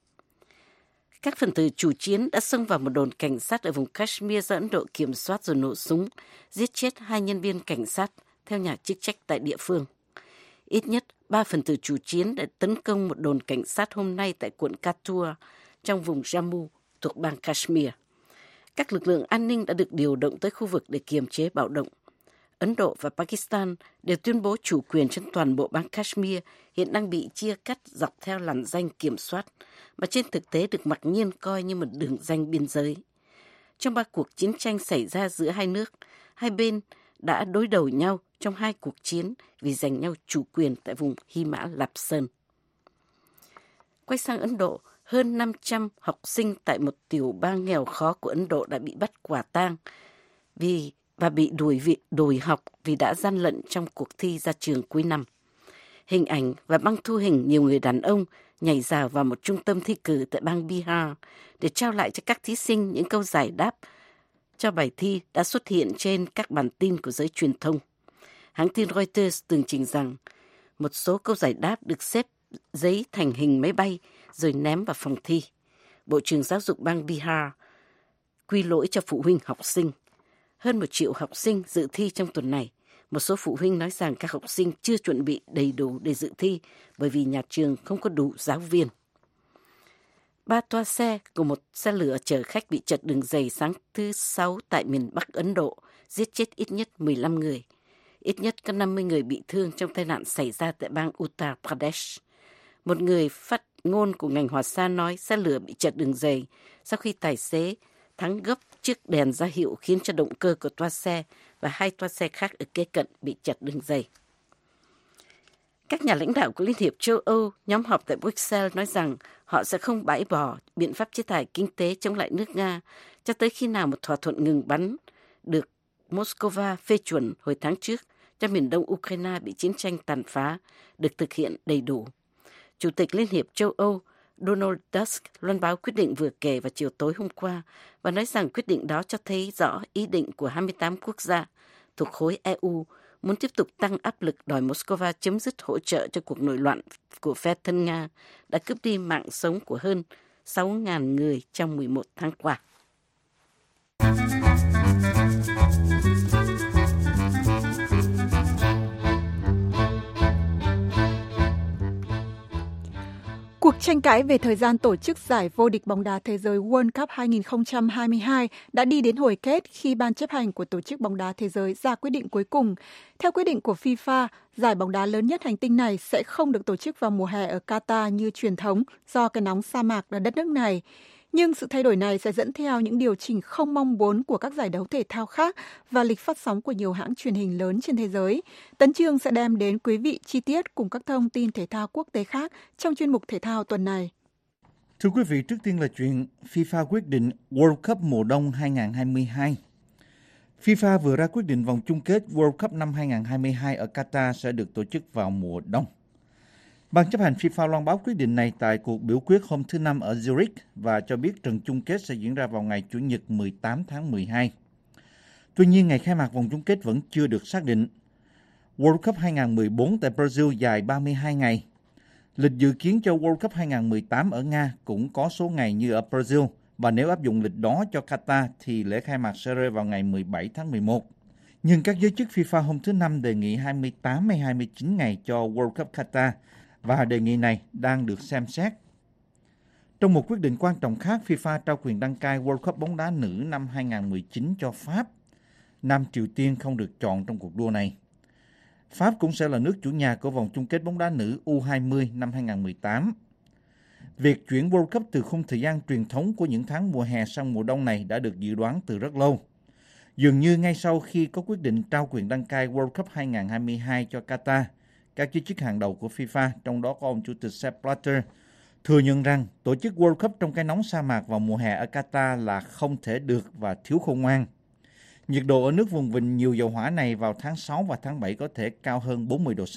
Các phần tử chủ chiến đã xông vào một đồn cảnh sát ở vùng Kashmir do Ấn Độ kiểm soát rồi nổ súng, giết chết 2 nhân viên cảnh sát, theo nhà chức trách tại địa phương. Ít nhất 3 phần tử chủ chiến đã tấn công một đồn cảnh sát hôm nay tại quận Kathua trong vùng Jammu thuộc bang Kashmir. Các lực lượng an ninh đã được điều động tới khu vực để kiềm chế bạo động. Ấn Độ và Pakistan đều tuyên bố chủ quyền trên toàn bộ bang Kashmir hiện đang bị chia cắt dọc theo lằn ranh kiểm soát, mà trên thực tế được mặc nhiên coi như một đường ranh biên giới. Trong 3 cuộc chiến tranh xảy ra giữa hai nước, hai bên đã đối đầu nhau trong 2 cuộc chiến vì giành nhau chủ quyền tại vùng Hy Mã Lạp Sơn. Quay sang Ấn Độ, hơn 500 học sinh tại một tiểu bang nghèo khó của Ấn Độ đã bị bắt quả tang và bị đuổi học vì đã gian lận trong cuộc thi ra trường cuối năm. Hình ảnh và băng thu hình nhiều người đàn ông nhảy rào vào một trung tâm thi cử tại bang Bihar để trao lại cho các thí sinh những câu giải đáp cho bài thi đã xuất hiện trên các bản tin của giới truyền thông. Hãng tin Reuters tường trình rằng một số câu giải đáp được xếp giấy thành hình máy bay rồi ném vào phòng thi. Bộ trưởng Giáo dục bang Bihar quy lỗi cho phụ huynh học sinh. Hơn 1 triệu học sinh dự thi trong tuần này. Một số phụ huynh nói rằng các học sinh chưa chuẩn bị đầy đủ để dự thi bởi vì nhà trường không có đủ giáo viên. 3 toa xe của một xe lửa chở khách bị trật đường dày sáng thứ 6 tại miền Bắc Ấn Độ, giết chết ít nhất 15 người. Ít nhất có 50 người bị thương trong tai nạn xảy ra tại bang Uttar Pradesh. Một người phát ngôn của ngành hỏa xa nói xe lửa bị trật đường dày sau khi tài xế thắng gấp chiếc đèn ra hiệu khiến cho động cơ của toa xe và 2 toa xe khác ở kế cận bị chật đường dây. Các nhà lãnh đạo của Liên hiệp châu Âu nhóm họp tại Bruxelles nói rằng họ sẽ không bãi bỏ biện pháp chế tài kinh tế chống lại nước Nga cho tới khi nào một thỏa thuận ngừng bắn được Moscow phê chuẩn hồi tháng trước cho miền đông Ukraine bị chiến tranh tàn phá được thực hiện đầy đủ. Chủ tịch Liên hiệp châu Âu Donald Tusk loan báo quyết định vừa kể vào chiều tối hôm qua và nói rằng quyết định đó cho thấy rõ ý định của 28 quốc gia thuộc khối EU muốn tiếp tục tăng áp lực đòi Moscow chấm dứt hỗ trợ cho cuộc nổi loạn của phe thân Nga đã cướp đi mạng sống của hơn 6.000 người trong 11 tháng qua. Cuộc tranh cãi về thời gian tổ chức giải vô địch bóng đá thế giới World Cup 2022 đã đi đến hồi kết khi Ban chấp hành của Tổ chức bóng đá thế giới ra quyết định cuối cùng. Theo quyết định của FIFA, giải bóng đá lớn nhất hành tinh này sẽ không được tổ chức vào mùa hè ở Qatar như truyền thống do cái nóng sa mạc ở đất nước này. Nhưng sự thay đổi này sẽ dẫn theo những điều chỉnh không mong muốn của các giải đấu thể thao khác và lịch phát sóng của nhiều hãng truyền hình lớn trên thế giới. Tấn Chương sẽ đem đến quý vị chi tiết cùng các thông tin thể thao quốc tế khác trong chuyên mục thể thao tuần này. Thưa quý vị, trước tiên là chuyện FIFA quyết định World Cup mùa đông 2022. FIFA vừa ra quyết định vòng chung kết World Cup năm 2022 ở Qatar sẽ được tổ chức vào mùa đông. Ban chấp hành FIFA loan báo quyết định này tại cuộc biểu quyết hôm thứ Năm ở Zurich và cho biết trận chung kết sẽ diễn ra vào ngày Chủ nhật 18 tháng 12. Tuy nhiên, ngày khai mạc vòng chung kết vẫn chưa được xác định. World Cup 2014 tại Brazil dài 32 ngày. Lịch dự kiến cho World Cup 2018 ở Nga cũng có số ngày như ở Brazil và nếu áp dụng lịch đó cho Qatar thì lễ khai mạc sẽ rơi vào ngày 17 tháng 11. Nhưng các giới chức FIFA hôm thứ Năm đề nghị 28 hay 29 ngày cho World Cup Qatar và đề nghị này đang được xem xét. Trong một quyết định quan trọng khác, FIFA trao quyền đăng cai World Cup bóng đá nữ năm 2019 cho Pháp. Nam Triều Tiên không được chọn trong cuộc đua này. Pháp cũng sẽ là nước chủ nhà của vòng chung kết bóng đá nữ U20 năm 2018. Việc chuyển World Cup từ khung thời gian truyền thống của những tháng mùa hè sang mùa đông này đã được dự đoán từ rất lâu. Dường như ngay sau khi có quyết định trao quyền đăng cai World Cup 2022 cho Qatar, các giới chức hàng đầu của FIFA, trong đó có ông Chủ tịch Sepp Blatter, thừa nhận rằng tổ chức World Cup trong cái nóng sa mạc vào mùa hè ở Qatar là không thể được và thiếu khôn ngoan. Nhiệt độ ở nước vùng vịnh nhiều dầu hỏa này vào tháng 6 và tháng 7 có thể cao hơn 40 độ C.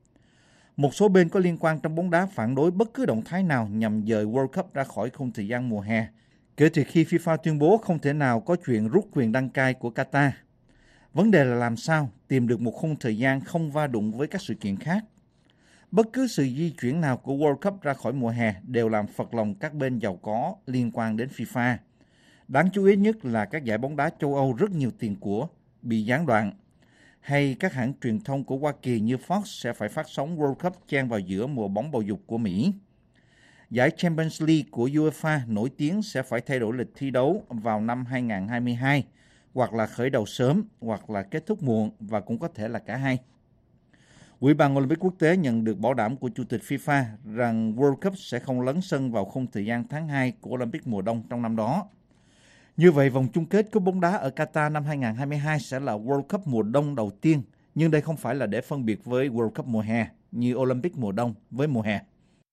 Một số bên có liên quan trong bóng đá phản đối bất cứ động thái nào nhằm dời World Cup ra khỏi khung thời gian mùa hè, kể từ khi FIFA tuyên bố không thể nào có chuyện rút quyền đăng cai của Qatar. Vấn đề là làm sao tìm được một khung thời gian không va đụng với các sự kiện khác. Bất cứ sự di chuyển nào của World Cup ra khỏi mùa hè đều làm phật lòng các bên giàu có liên quan đến FIFA. Đáng chú ý nhất là các giải bóng đá châu Âu rất nhiều tiền của bị gián đoạn, hay các hãng truyền thông của Hoa Kỳ như Fox sẽ phải phát sóng World Cup chen vào giữa mùa bóng bầu dục của Mỹ. Giải Champions League của UEFA nổi tiếng sẽ phải thay đổi lịch thi đấu vào năm 2022, hoặc là khởi đầu sớm, hoặc là kết thúc muộn, và cũng có thể là cả hai. Ủy ban Olympic Quốc tế nhận được bảo đảm của Chủ tịch FIFA rằng World Cup sẽ không lấn sân vào khung thời gian tháng 2 của Olympic mùa đông trong năm đó. Như vậy, vòng chung kết cúp bóng đá ở Qatar năm 2022 sẽ là World Cup mùa đông đầu tiên, nhưng đây không phải là để phân biệt với World Cup mùa hè, như Olympic mùa đông với mùa hè.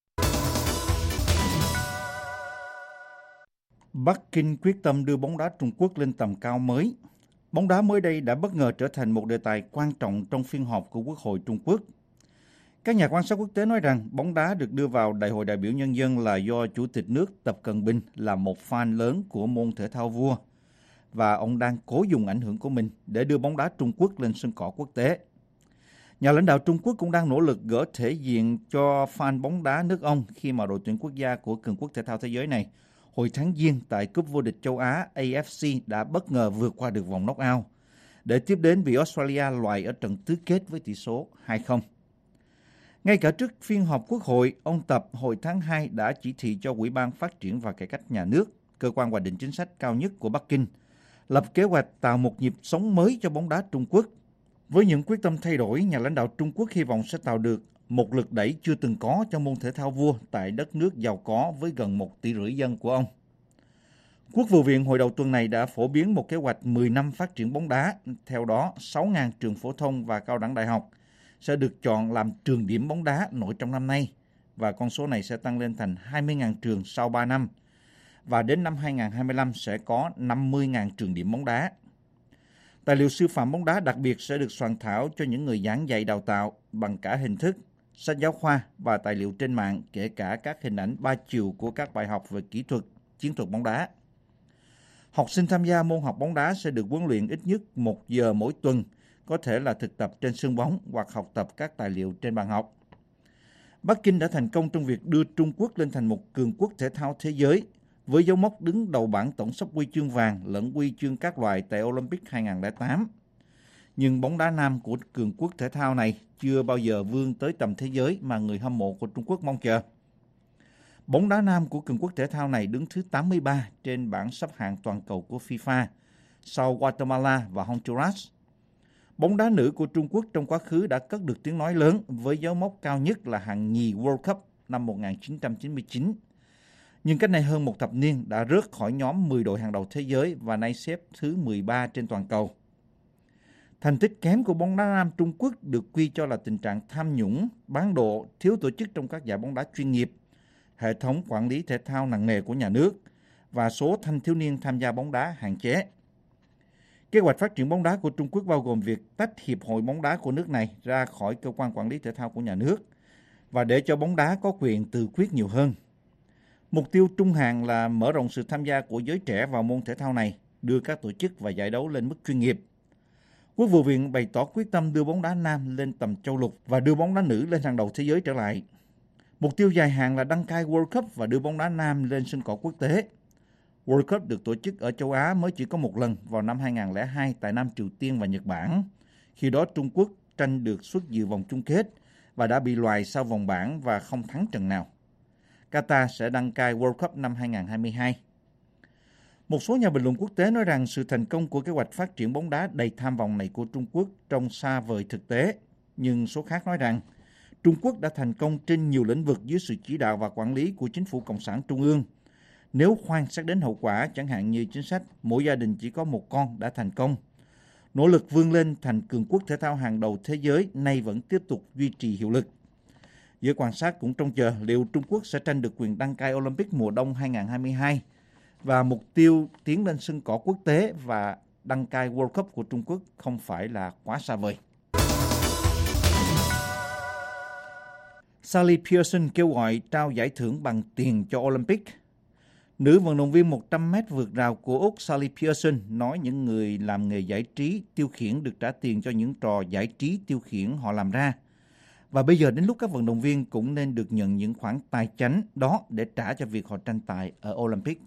Bắc Kinh quyết tâm đưa bóng đá Trung Quốc lên tầm cao mới. Bóng đá mới đây đã bất ngờ trở thành một đề tài quan trọng trong phiên họp của Quốc hội Trung Quốc. Các nhà quan sát quốc tế nói rằng bóng đá được đưa vào Đại hội đại biểu nhân dân là do Chủ tịch nước Tập Cận Bình là một fan lớn của môn thể thao vua, và ông đang cố dùng ảnh hưởng của mình để đưa bóng đá Trung Quốc lên sân cỏ quốc tế. Nhà lãnh đạo Trung Quốc cũng đang nỗ lực gỡ thể diện cho fan bóng đá nước ông khi mà đội tuyển quốc gia của cường quốc thể thao thế giới này hồi tháng Giêng tại Cúp vô địch châu Á AFC đã bất ngờ vượt qua được vòng knock-out để tiếp đến bị Australia loại ở trận tứ kết với tỷ số 2-0. Ngay cả trước phiên họp Quốc hội, ông Tập hồi tháng 2 đã chỉ thị cho Ủy ban Phát triển và Cải cách Nhà nước, cơ quan hoạch định chính sách cao nhất của Bắc Kinh, lập kế hoạch tạo một nhịp sống mới cho bóng đá Trung Quốc. Với những quyết tâm thay đổi, nhà lãnh đạo Trung Quốc hy vọng sẽ tạo được một lực đẩy chưa từng có cho môn thể thao vua tại đất nước giàu có với gần 1,5 tỷ dân của ông. Quốc vụ viện hồi đầu tuần này đã phổ biến một kế hoạch 10 năm phát triển bóng đá. Theo đó, 6.000 trường phổ thông và cao đẳng đại học sẽ được chọn làm trường điểm bóng đá nổi trong năm nay, và con số này sẽ tăng lên thành 20.000 trường sau 3 năm. Và đến năm 2025 sẽ có 50.000 trường điểm bóng đá. Tài liệu sư phạm bóng đá đặc biệt sẽ được soạn thảo cho những người giảng dạy đào tạo bằng cả hình thức, sách giáo khoa và tài liệu trên mạng, kể cả các hình ảnh 3 chiều của các bài học về kỹ thuật, chiến thuật bóng đá. Học sinh tham gia môn học bóng đá sẽ được huấn luyện ít nhất 1 giờ mỗi tuần, có thể là thực tập trên sân bóng hoặc học tập các tài liệu trên bàn học. Bắc Kinh đã thành công trong việc đưa Trung Quốc lên thành một cường quốc thể thao thế giới, với dấu mốc đứng đầu bảng tổng sắp huy chương vàng lẫn huy chương các loại tại Olympic 2008. Nhưng bóng đá nam của cường quốc thể thao này chưa bao giờ vươn tới tầm thế giới mà người hâm mộ của Trung Quốc mong chờ. Bóng đá nam của cường quốc thể thao này đứng thứ 83 trên bảng xếp hạng toàn cầu của FIFA, sau Guatemala và Honduras. Bóng đá nữ của Trung Quốc trong quá khứ đã cất được tiếng nói lớn với dấu mốc cao nhất là hạng nhì World Cup năm 1999. Nhưng cách này hơn một thập niên đã rớt khỏi nhóm 10 đội hàng đầu thế giới và nay xếp thứ 13 trên toàn cầu. Thành tích kém của bóng đá nam Trung Quốc được quy cho là tình trạng tham nhũng, bán độ, thiếu tổ chức trong các giải bóng đá chuyên nghiệp, hệ thống quản lý thể thao nặng nề của nhà nước và số thanh thiếu niên tham gia bóng đá hạn chế. Kế hoạch phát triển bóng đá của Trung Quốc bao gồm việc tách Hiệp hội bóng đá của nước này ra khỏi cơ quan quản lý thể thao của nhà nước và để cho bóng đá có quyền tự quyết nhiều hơn. Mục tiêu trung hạn là mở rộng sự tham gia của giới trẻ vào môn thể thao này, đưa các tổ chức và giải đấu lên mức chuyên nghiệp. Quốc vụ viện bày tỏ quyết tâm đưa bóng đá nam lên tầm châu lục và đưa bóng đá nữ lên hàng đầu thế giới trở lại. Mục tiêu dài hạn là đăng cai World Cup và đưa bóng đá nam lên sân cỏ quốc tế. World Cup được tổ chức ở châu Á mới chỉ có một lần vào năm 2002 tại Nam Triều Tiên và Nhật Bản. Khi đó Trung Quốc tranh được suất dự vòng chung kết và đã bị loại sau vòng bảng và không thắng trận nào. Qatar sẽ đăng cai World Cup năm 2022. Một số nhà bình luận quốc tế nói rằng sự thành công của kế hoạch phát triển bóng đá đầy tham vọng này của Trung Quốc trông xa vời thực tế, nhưng số khác nói rằng Trung Quốc đã thành công trên nhiều lĩnh vực dưới sự chỉ đạo và quản lý của chính phủ Cộng sản Trung ương. Nếu khoan xét đến hậu quả, chẳng hạn như chính sách mỗi gia đình chỉ có một con đã thành công, nỗ lực vươn lên thành cường quốc thể thao hàng đầu thế giới nay vẫn tiếp tục duy trì hiệu lực. Giới quan sát cũng trông chờ liệu Trung Quốc sẽ tranh được quyền đăng cai Olympic mùa đông 2022 và mục tiêu tiến lên sân cỏ quốc tế và đăng cai World Cup của Trung Quốc không phải là quá xa vời. Sally Pearson kêu gọi trao giải thưởng bằng tiền cho Olympic. Nữ vận động viên 100m vượt rào của Úc Sally Pearson nói những người làm nghề giải trí tiêu khiển được trả tiền cho những trò giải trí tiêu khiển họ làm ra Và bây giờ đến lúc các vận động viên cũng nên được nhận những khoản tài chánh đó để trả cho việc họ tranh tài ở Olympic.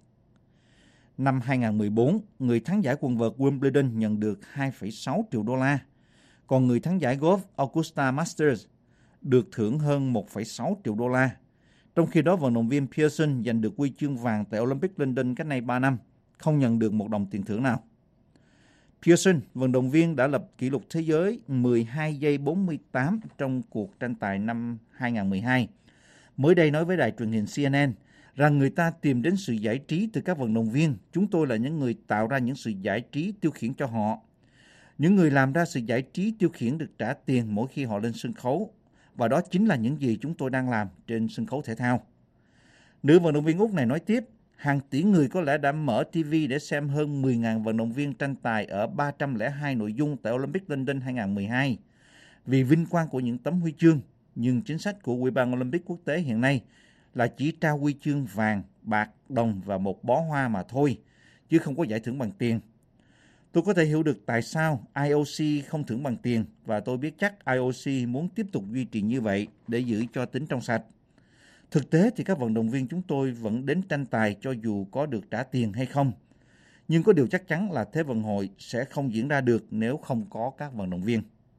Năm 2014, người thắng giải quần vợt Wimbledon nhận được 2,6 triệu đô la, còn người thắng giải golf Augusta Masters được thưởng hơn 1,6 triệu đô la. Trong khi đó, vận động viên Pearson giành được huy chương vàng tại Olympic London cách nay 3 năm, không nhận được một đồng tiền thưởng nào. Pearson, vận động viên đã lập kỷ lục thế giới 12 giây 48 trong cuộc tranh tài năm 2012. Mới đây nói với đài truyền hình CNN rằng người ta tìm đến sự giải trí từ các vận động viên. Chúng tôi là những người tạo ra những sự giải trí tiêu khiển cho họ. Những người làm ra sự giải trí tiêu khiển được trả tiền mỗi khi họ lên sân khấu. Và đó chính là những gì chúng tôi đang làm trên sân khấu thể thao. Nữ vận động viên Úc này nói tiếp, hàng tỷ người có lẽ đã mở TV để xem hơn 10.000 vận động viên tranh tài ở 302 nội dung tại Olympic London 2012 vì vinh quang của những tấm huy chương. Nhưng chính sách của Ủy ban Olympic quốc tế hiện nay là chỉ trao huy chương vàng, bạc, đồng và một bó hoa mà thôi, chứ không có giải thưởng bằng tiền. Tôi có thể hiểu được tại sao IOC không thưởng bằng tiền và tôi biết chắc IOC muốn tiếp tục duy trì như vậy để giữ cho tính trong sạch. Thực tế thì các vận động viên chúng tôi vẫn đến tranh tài cho dù có được trả tiền hay không. Nhưng có điều chắc chắn là Thế vận hội sẽ không diễn ra được nếu không có các vận động viên.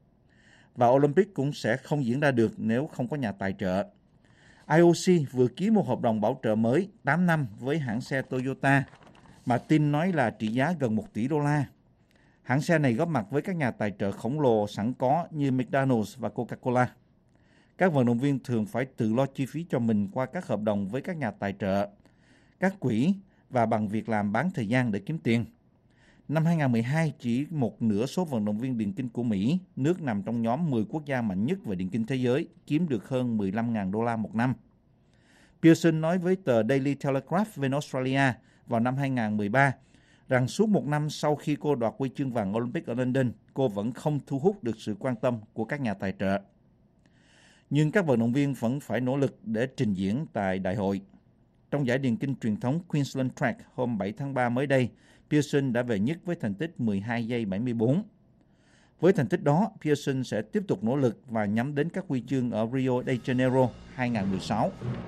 Và Olympic cũng sẽ không diễn ra được nếu không có nhà tài trợ. IOC vừa ký một hợp đồng bảo trợ mới 8 năm với hãng xe Toyota mà tin nói là trị giá gần 1 tỷ đô la. Hãng xe này góp mặt với các nhà tài trợ khổng lồ sẵn có như McDonald's và Coca-Cola. Các vận động viên thường phải tự lo chi phí cho mình qua các hợp đồng với các nhà tài trợ, các quỹ và bằng việc làm bán thời gian để kiếm tiền. Năm 2012, chỉ một nửa số vận động viên điền kinh của Mỹ, nước nằm trong nhóm 10 quốc gia mạnh nhất về điền kinh thế giới, kiếm được hơn 15.000 đô la một năm. Pearson nói với tờ Daily Telegraph bên Australia vào năm 2013 rằng suốt một năm sau khi cô đoạt huy chương vàng Olympic ở London, cô vẫn không thu hút được sự quan tâm của các nhà tài trợ. Nhưng các vận động viên vẫn phải nỗ lực để trình diễn tại đại hội. Trong giải điền kinh truyền thống Queensland Track hôm 7 tháng 3 mới đây, Pearson đã về nhất với thành tích 12 giây 74. Với thành tích đó, Pearson sẽ tiếp tục nỗ lực và nhắm đến các huy chương ở Rio de Janeiro 2016.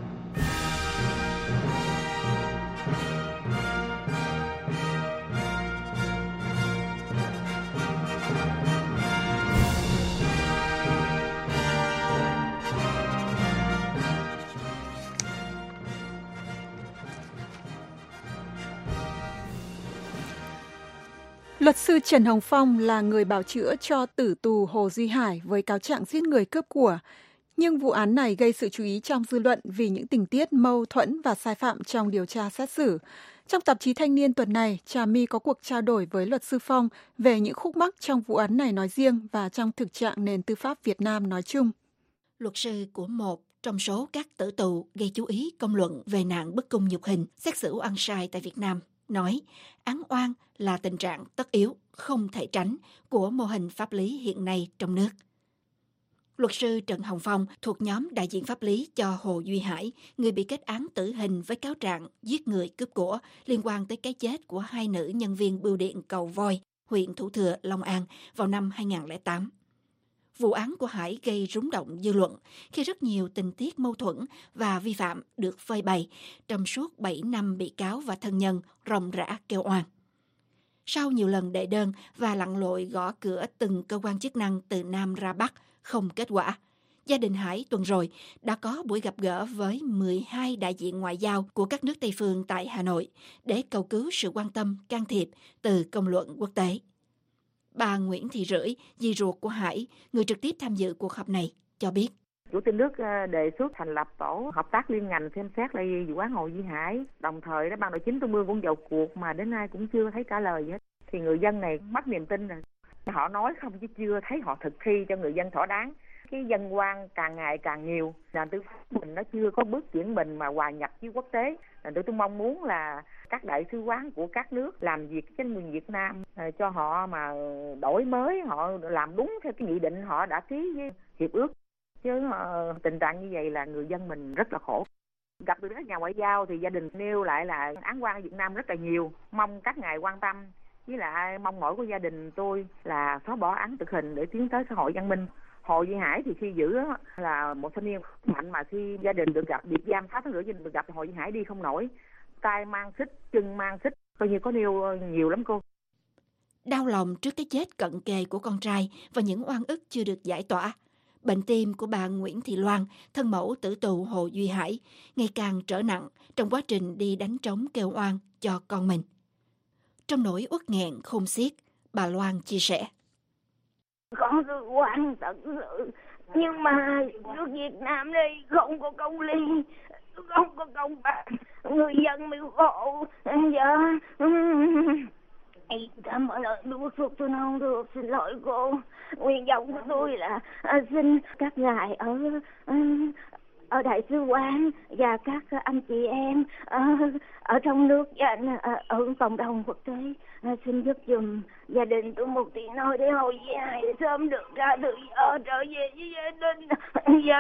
Luật sư Trần Hồng Phong là người bào chữa cho tử tù Hồ Duy Hải với cáo trạng giết người cướp của. Nhưng vụ án này gây sự chú ý trong dư luận vì những tình tiết mâu thuẫn và sai phạm trong điều tra xét xử. Trong tạp chí Thanh niên tuần này, Trà My có cuộc trao đổi với luật sư Phong về những khúc mắc trong vụ án này nói riêng và trong thực trạng nền tư pháp Việt Nam nói chung. Luật sư của một trong số các tử tù gây chú ý công luận về nạn bức cung nhục hình, xét xử oan sai tại Việt Nam, nói án oan là tình trạng tất yếu, không thể tránh của mô hình pháp lý hiện nay trong nước. Luật sư Trần Hồng Phong thuộc nhóm đại diện pháp lý cho Hồ Duy Hải, người bị kết án tử hình với cáo trạng giết người cướp của liên quan tới cái chết của 2 nữ nhân viên bưu điện Cầu Voi, huyện Thủ Thừa, Long An vào năm 2008. Vụ án của Hải gây rúng động dư luận khi rất nhiều tình tiết mâu thuẫn và vi phạm được phơi bày trong suốt 7 năm bị cáo và thân nhân ròng rã kêu oan. Sau nhiều lần đệ đơn và lặn lội gõ cửa từng cơ quan chức năng từ Nam ra Bắc không kết quả, gia đình Hải tuần rồi đã có buổi gặp gỡ với 12 đại diện ngoại giao của các nước Tây phương tại Hà Nội để cầu cứu sự quan tâm, can thiệp từ công luận quốc tế. Bà Nguyễn Thị Rưỡi, dì ruột của Hải, người trực tiếp tham dự cuộc họp này, cho biết. Chủ tịch nước đề xuất thành lập tổ hợp tác liên ngành xem xét lại vụ án Hồ Duy Hải. Đồng thời đó, Ban Nội chính Trung ương cũng vào cuộc mà đến nay cũng chưa thấy trả lời gì hết. Thì người dân này mất niềm tin rồi. Họ nói không chứ chưa thấy họ thực thi cho người dân thỏa đáng. Cái dân oan càng ngày càng nhiều. Nền tư pháp mình nó chưa có bước chuyển mình mà hòa nhập với quốc tế. Tôi mong muốn là các đại sứ quán của các nước làm việc trên người Việt Nam cho họ mà đổi mới, họ làm đúng theo cái nghị định họ đã ký với hiệp ước. Chứ tình trạng như vậy là người dân mình rất là khổ. Gặp được các nhà ngoại giao thì gia đình nêu lại là án oan ở Việt Nam rất là nhiều. Mong các ngài quan tâm. Với lại mong mỏi của gia đình tôi là xóa bỏ án tử hình để tiến tới xã hội văn minh. Hồ Duy Hải thì khi giữ là một thanh niên mạnh, mà khi gia đình được gặp, bị giam 6 tháng rưỡi gia đình được gặp, Hồ Duy Hải đi không nổi, tay mang xích, chân mang xích, coi như có nêu nhiều lắm cô. Đau lòng trước cái chết cận kề của con trai và những oan ức chưa được giải tỏa, bệnh tim của bà Nguyễn Thị Loan, thân mẫu tử tù Hồ Duy Hải, ngày càng trở nặng trong quá trình đi đánh trống kêu oan cho con mình. Trong nỗi uất nghẹn khôn xiết, bà Loan chia sẻ: Con rất oan thật sự, nhưng mà nước Việt Nam đây không có công lý, không có công bằng, người dân bị khổ. Dạ, cảm ơn lời bức xúc tôi không được, xin lỗi cô. Nguyện vọng của tôi là xin các ngài ở đại sứ quán và các anh chị em ở trong nước và ở cộng đồng quốc tế xin giúp giùm gia đình tôi một tiếng nói để Hồ Duy Hải sớm được ra tự do trở về với gia đình. Dạ.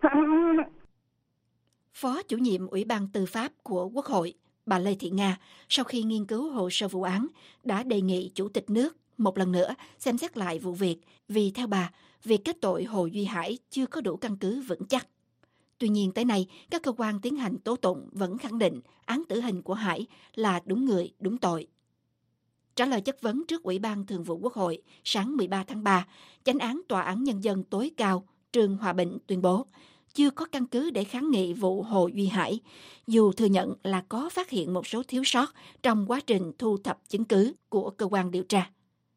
Phó chủ nhiệm Ủy ban Tư pháp của Quốc hội, bà Lê Thị Nga, sau khi nghiên cứu hồ sơ vụ án, đã đề nghị Chủ tịch nước một lần nữa xem xét lại vụ việc, vì theo bà, việc kết tội Hồ Duy Hải chưa có đủ căn cứ vững chắc. Tuy nhiên tới nay, các cơ quan tiến hành tố tụng vẫn khẳng định án tử hình của Hải là đúng người, đúng tội. Trả lời chất vấn trước Ủy ban Thường vụ Quốc hội sáng 13 tháng 3, Chánh án Tòa án Nhân dân tối cao Trương Hòa Bình tuyên bố chưa có căn cứ để kháng nghị vụ Hồ Duy Hải, dù thừa nhận là có phát hiện một số thiếu sót trong quá trình thu thập chứng cứ của cơ quan điều tra.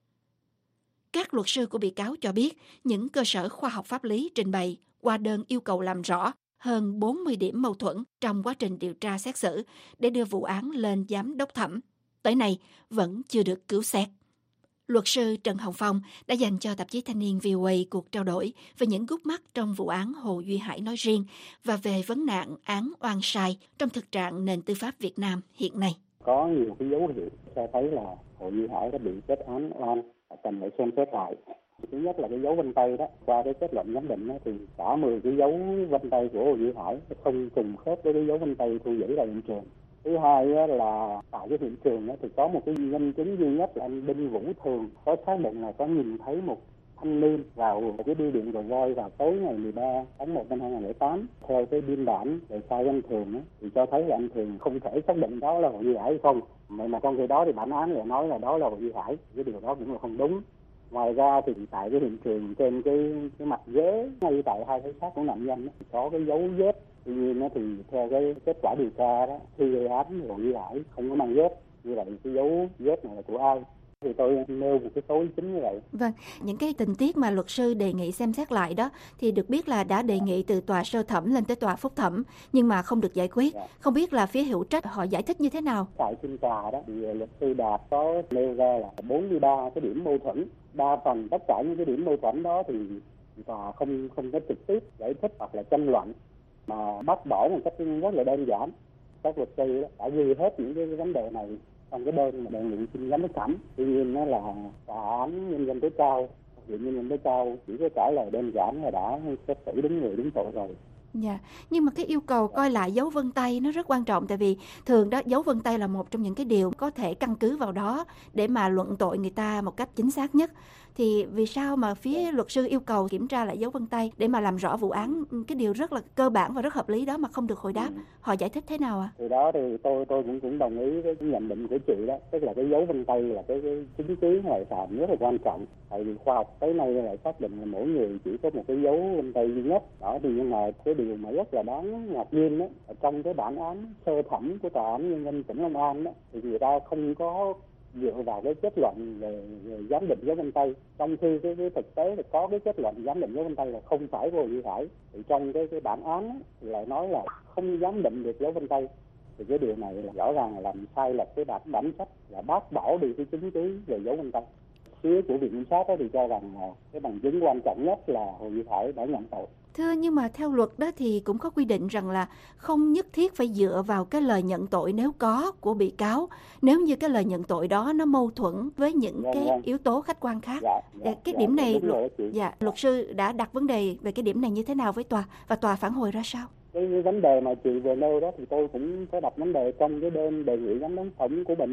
Các luật sư của bị cáo cho biết những cơ sở khoa học pháp lý trình bày qua đơn yêu cầu làm rõ hơn 40 điểm mâu thuẫn trong quá trình điều tra xét xử để đưa vụ án lên giám đốc thẩm. Tới nay vẫn chưa được cứu xét. Luật sư Trần Hồng Phong đã dành cho tạp chí Thanh niên VOA cuộc trao đổi về những gút mắc trong vụ án Hồ Duy Hải nói riêng và về vấn nạn án oan sai trong thực trạng nền tư pháp Việt Nam hiện nay. Có nhiều cái dấu hiệu cho thấy là Hồ Duy Hải đã bị kết án oan, cần phải xem xét lại. Thứ nhất là cái dấu vân tay đó, qua cái kết luận giám định đó, thì cả 10 cái dấu vân tay của Hồ Duy Hải không trùng khớp với cái dấu vân tay thu giữ tại hiện trường. Thứ hai là tại cái hiện trường đó thì có một cái nhân chứng duy nhất là anh Đinh Vũ Thường có xác định là có nhìn thấy một thanh niên vào cái bưu điện Gò Vôi vào tối ngày 13 tháng 1 năm 2008. Theo cái biên bản về sai anh Thường đó, thì cho thấy là anh Thường không thể xác định đó là Hồ Duy Hải hay không. Mà trong khi đó thì bản án lại nói là đó là Hồ Duy Hải. Cái điều đó cũng là không đúng. Ngoài ra thì tại cái hiện trường trên cái mặt ghế ngay tại hai cái xác của nạn nhân thì có cái dấu vết. Tuy nhiên thì theo cái kết quả điều tra đó, khi gây án Hồ Duy Hải không có mang vết. Như vậy cái dấu vết này là của ai? Thì tôi nêu một cái số ý chính như vậy. Vâng, những cái tình tiết mà luật sư đề nghị xem xét lại đó thì được biết là đã đề nghị từ tòa sơ thẩm lên tới tòa phúc thẩm nhưng mà không được giải quyết. Không biết là phía hữu trách họ giải thích như thế nào? Tại phiên tòa đó thì luật sư Đạt có nêu ra là 43 cái điểm mâu thuẫn. Đa phần tất cả những cái điểm mâu thuẫn đó thì tòa không có trực tiếp giải thích hoặc là tranh luận mà bác bỏ một cách rất là đơn giản. Các luật sư đã ghi hết những cái vấn đề này trong cái đơn mà đề nghị xin giám đốc thẩm. Tuy nhiên nó là tòa án nhân dân tối cao, viện nhân dân tối cao chỉ có trả lời đơn giản là đã xét xử đúng người đúng tội rồi. Dạ, nhưng mà cái yêu cầu coi lại dấu vân tay nó rất quan trọng, tại vì thường đó dấu vân tay là một trong những cái điều có thể căn cứ vào đó để mà luận tội người ta một cách chính xác nhất. Thì vì sao mà phía luật sư yêu cầu kiểm tra lại dấu vân tay để mà làm rõ vụ án, cái điều rất là cơ bản và rất hợp lý đó mà không được hồi đáp? Họ giải thích thế nào ạ? Từ đó thì tôi cũng đồng ý với cái nhận định của chị đó, tức là cái dấu vân tay là cái chứng cứ ngoại phạm rất là quan trọng. Tại vì khoa học tới nay lại xác định là mỗi người chỉ có một cái dấu vân tay duy nhất. Đó thì nhưng mà cái điều mà rất là đáng ngạc nhiên đó, trong cái bản án sơ thẩm của tòa án nhân dân tỉnh Long An đó, thì người ta không có dựa vào cái kết luận về giám định dấu vân tay, trong khi cái thực tế là có cái kết luận giám định dấu vân tay là không phải của Hồ Duy Hải. Thì trong cái bản án đó, thì lại nói là không giám định được dấu vân tay. Thì cái điều này là rõ ràng là làm sai lệch cái bản chất, là bác bỏ đi cái chứng cứ về dấu vân tay. Phía của viện kiểm sát thì cho rằng là cái bằng chứng quan trọng nhất là Hồ Duy Hải đã nhận tội. Thưa, nhưng mà theo luật đó thì cũng có quy định rằng là không nhất thiết phải dựa vào cái lời nhận tội nếu có của bị cáo, nếu như cái lời nhận tội đó nó mâu thuẫn với những yếu tố khách quan khác. Cái điểm này luật sư đã đặt vấn đề về cái điểm này như thế nào với tòa và tòa phản hồi ra sao? Cái vấn đề mà chị vừa nêu đó thì tôi cũng có đặt vấn đề trong cái đơn đề nghị giám đốc thẩm của mình.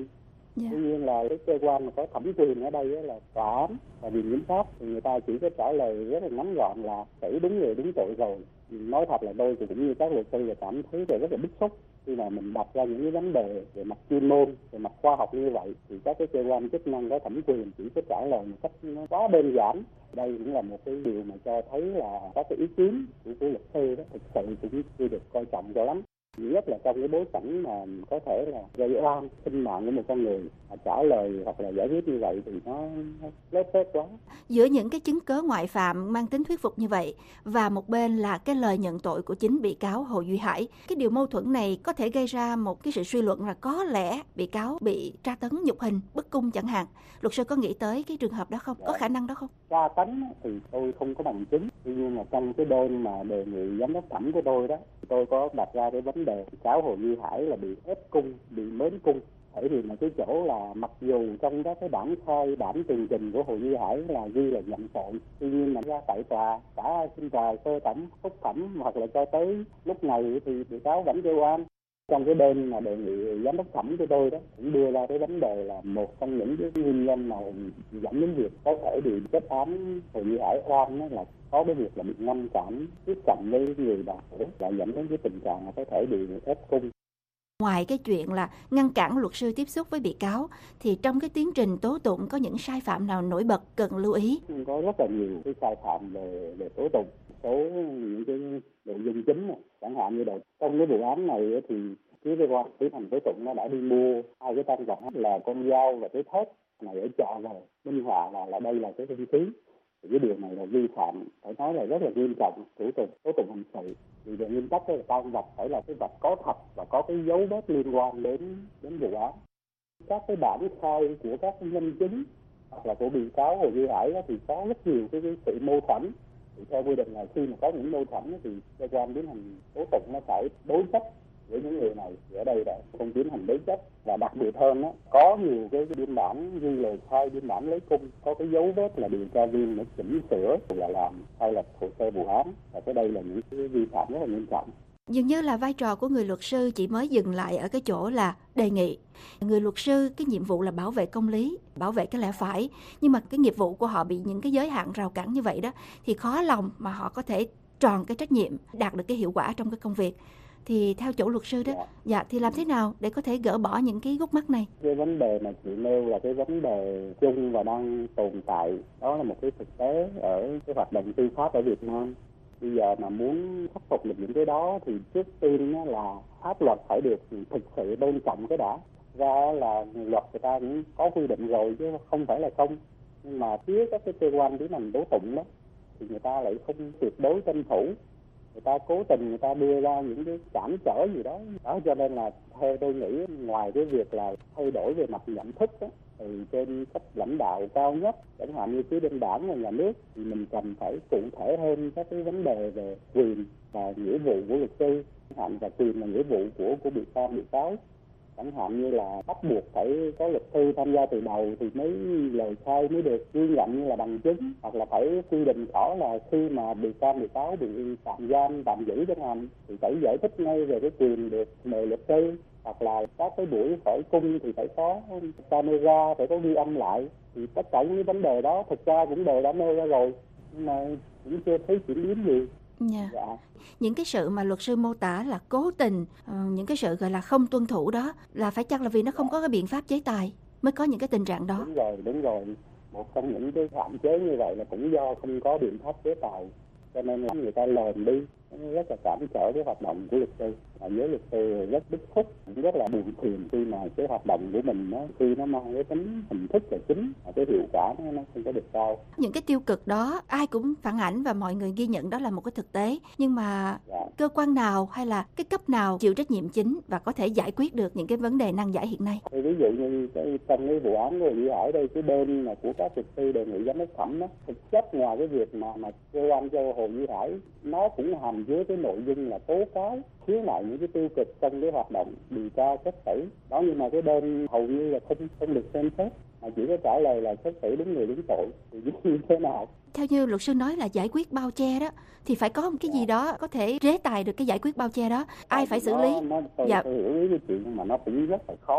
Tuy nhiên là cái cơ quan mà có thẩm quyền ở đây là tòa án và viện kiểm sát, thì người ta chỉ có trả lời rất là ngắn gọn là xử đúng người đúng tội rồi. Nói thật là tôi cũng như các luật sư là cảm thấy rất là bức xúc khi mà mình đặt ra những cái vấn đề về mặt chuyên môn, về mặt khoa học như vậy, thì các cái cơ quan chức năng có thẩm quyền chỉ có trả lời một cách nó quá đơn giản. Đây cũng là một cái điều mà cho thấy là các cái ý kiến của luật sư đó thực sự cũng chưa được coi trọng cho lắm. Nhất là trong cái bối cảnh mà có thể là gây oan sinh mạng của một con người, trả lời hoặc là giải quyết như vậy thì nó lép phép quá. Giữa những cái chứng cớ ngoại phạm mang tính thuyết phục như vậy và một bên là cái lời nhận tội của chính bị cáo Hồ Duy Hải, cái điều mâu thuẫn này có thể gây ra một cái sự suy luận là có lẽ bị cáo bị tra tấn nhục hình, bức cung chẳng hạn. Luật sư có nghĩ tới cái trường hợp đó không? Có khả năng đó không? Tra tấn thì tôi không có bằng chứng, tuy nhiên là trong cái đơn mà đề nghị giám đốc thẩm của tôi đó, tôi có đặt ra cái vấn đề cáo Hồ Duy Hải là bị ép cung, bị mến cung. Thể hiện là cái chỗ là mặc dù trong các cái bản khai, bản tường trình của Hồ Duy Hải là ghi là nhận tội, tuy nhiên mà ra tại tòa, cả phiên tòa sơ thẩm, phúc thẩm hoặc là cho tới lúc này thì bị cáo vẫn kêu oan. Trong cái đơn mà đề nghị giám đốc thẩm của tôi đó cũng đưa ra cái vấn đề là một trong những cái nguyên nhân mà dẫn đến việc có thể bị kết án Hồ Duy Hải oan đó là có cái việc là bị ngăn cản tiếp cận với người bà tuổi, là dẫn đến cái tình trạng là có thể bị ép cung. Ngoài cái chuyện là ngăn cản luật sư tiếp xúc với bị cáo, thì trong cái tiến trình tố tụng có những sai phạm nào nổi bật cần lưu ý? Có rất là nhiều cái sai phạm về tố tụng, số những cái nội dung chính này, chẳng hạn như trong cái vụ án này thì phía cơ quan tiến hành tố tụng nó đã đi mua hai cái tăng vật là con dao và cái thớt này ở chợ về Minh Hòa, là đây là cái hung khí. Thì cái điều này là vi phạm, phải nói là rất là nghiêm trọng của tố tụng hình sự. Vì về nguyên tắc là tăng vật phải là cái vật có thật và có cái dấu vết liên quan đến vụ án. Các cái bản khai của các nhân chứng hoặc là của bị cáo Hồ Duy Hải thì có rất nhiều cái sự mâu thuẫn. Thì theo quy định là khi mà có những mâu thuẫn thì cơ quan tiến hành tố tụng nó phải đối chất với những người này. Thì ở đây đã không tiến hành đối chất, và đặc biệt hơn đó, có nhiều cái biên bản ghi lời khai, biên bản lấy cung có cái dấu vết là điều tra viên đã chỉnh sửa là làm sai lệch hồ sơ vụ án, và cái đây là những cái vi phạm rất là nghiêm trọng. Dường như là vai trò của người luật sư chỉ mới dừng lại ở cái chỗ là đề nghị. Người luật sư cái nhiệm vụ là bảo vệ công lý, bảo vệ cái lẽ phải, nhưng mà cái nghiệp vụ của họ bị những cái giới hạn rào cản như vậy đó, thì khó lòng mà họ có thể tròn cái trách nhiệm, đạt được cái hiệu quả trong cái công việc. Thì theo chủ luật sư đó, thì làm thế nào để có thể gỡ bỏ những cái gút mắc này? Cái vấn đề mà chị nêu là cái vấn đề chung và đang tồn tại, đó là một cái thực tế ở cái hoạt động tư pháp ở Việt Nam. Bây giờ mà muốn khắc phục được những cái đó thì trước tiên là pháp luật phải được thực sự tôn trọng cái đã. Ra là luật người ta cũng có quy định rồi chứ không phải là không. Nhưng mà phía các cái cơ quan tiến hành tố tụng đó thì người ta lại không tuyệt đối tuân thủ. Người ta cố tình người ta đưa ra những cái cản trở gì đó. Cho nên là theo tôi nghĩ, ngoài cái việc là thay đổi về mặt nhận thức đó, thì trên cấp lãnh đạo cao nhất, chẳng hạn như phía bên đảng và nhà nước, thì mình cần phải cụ thể hơn các cái vấn đề về quyền và nghĩa vụ của luật sư, chẳng hạn và quyền và nghĩa vụ của bị cáo. Chẳng hạn như là bắt buộc phải có luật sư tham gia từ đầu thì mới lời khai mới được ghi nhận như là bằng chứng, hoặc là phải quy định rõ là khi mà bị cáo bị tạm giam, tạm giữ chẳng hạn thì phải giải thích ngay về cái quyền được mời luật sư, hoặc là các cái buổi hỏi cung thì phải có camera, phải có ghi âm lại. Thì tất cả những vấn đề đó thực ra cũng đều đã nêu ra rồi, nhưng mà cũng chưa thấy chuyển biến gì. Dạ. Những cái sự mà luật sư mô tả là cố tình, những cái sự gọi là không tuân thủ đó, là phải chăng là vì nó không có cái biện pháp chế tài mới có những cái tình trạng đó? Đúng rồi. Một trong những cái hạn chế như vậy là cũng do không có biện pháp chế tài, cho nên là người ta lờn đi, rất là cản trở cái hoạt động của luật sư. Giới luật sư rất bức xúc, cũng rất là buồn phiền khi mà cái hoạt động của mình khi nó mang cái tính hình thức là chính, cái hiệu quả nó không có được cao. Những cái tiêu cực đó ai cũng phản ảnh và mọi người ghi nhận đó là một cái thực tế, nhưng mà cơ quan nào hay là cái cấp nào chịu trách nhiệm chính và có thể giải quyết được những cái vấn đề nan giải hiện nay? Ví dụ như trong cái vụ án của Duy Hải đây, cái bên mà của các luật sư đề nghị giám đốc thẩm đó, thực chất ngoài cái việc mà cơ quan cho Hồ Duy Hải, nó cũng hàm dưới cái nội dung là tố cáo khiếu nại những cái tiêu cực trong cái hoạt động điều tra xét xử đó, nhưng mà cái đơn hầu như là không được xem xét, mà chỉ có trả lời là xét xử đúng người đúng tội thì như thế nào. Theo như luật sư nói là giải quyết bao che đó, thì phải có một cái gì đó có thể chế tài được cái giải quyết bao che đó. Ai phải xử lý? Tôi hiểu cái chuyện mà nó cũng rất là khó.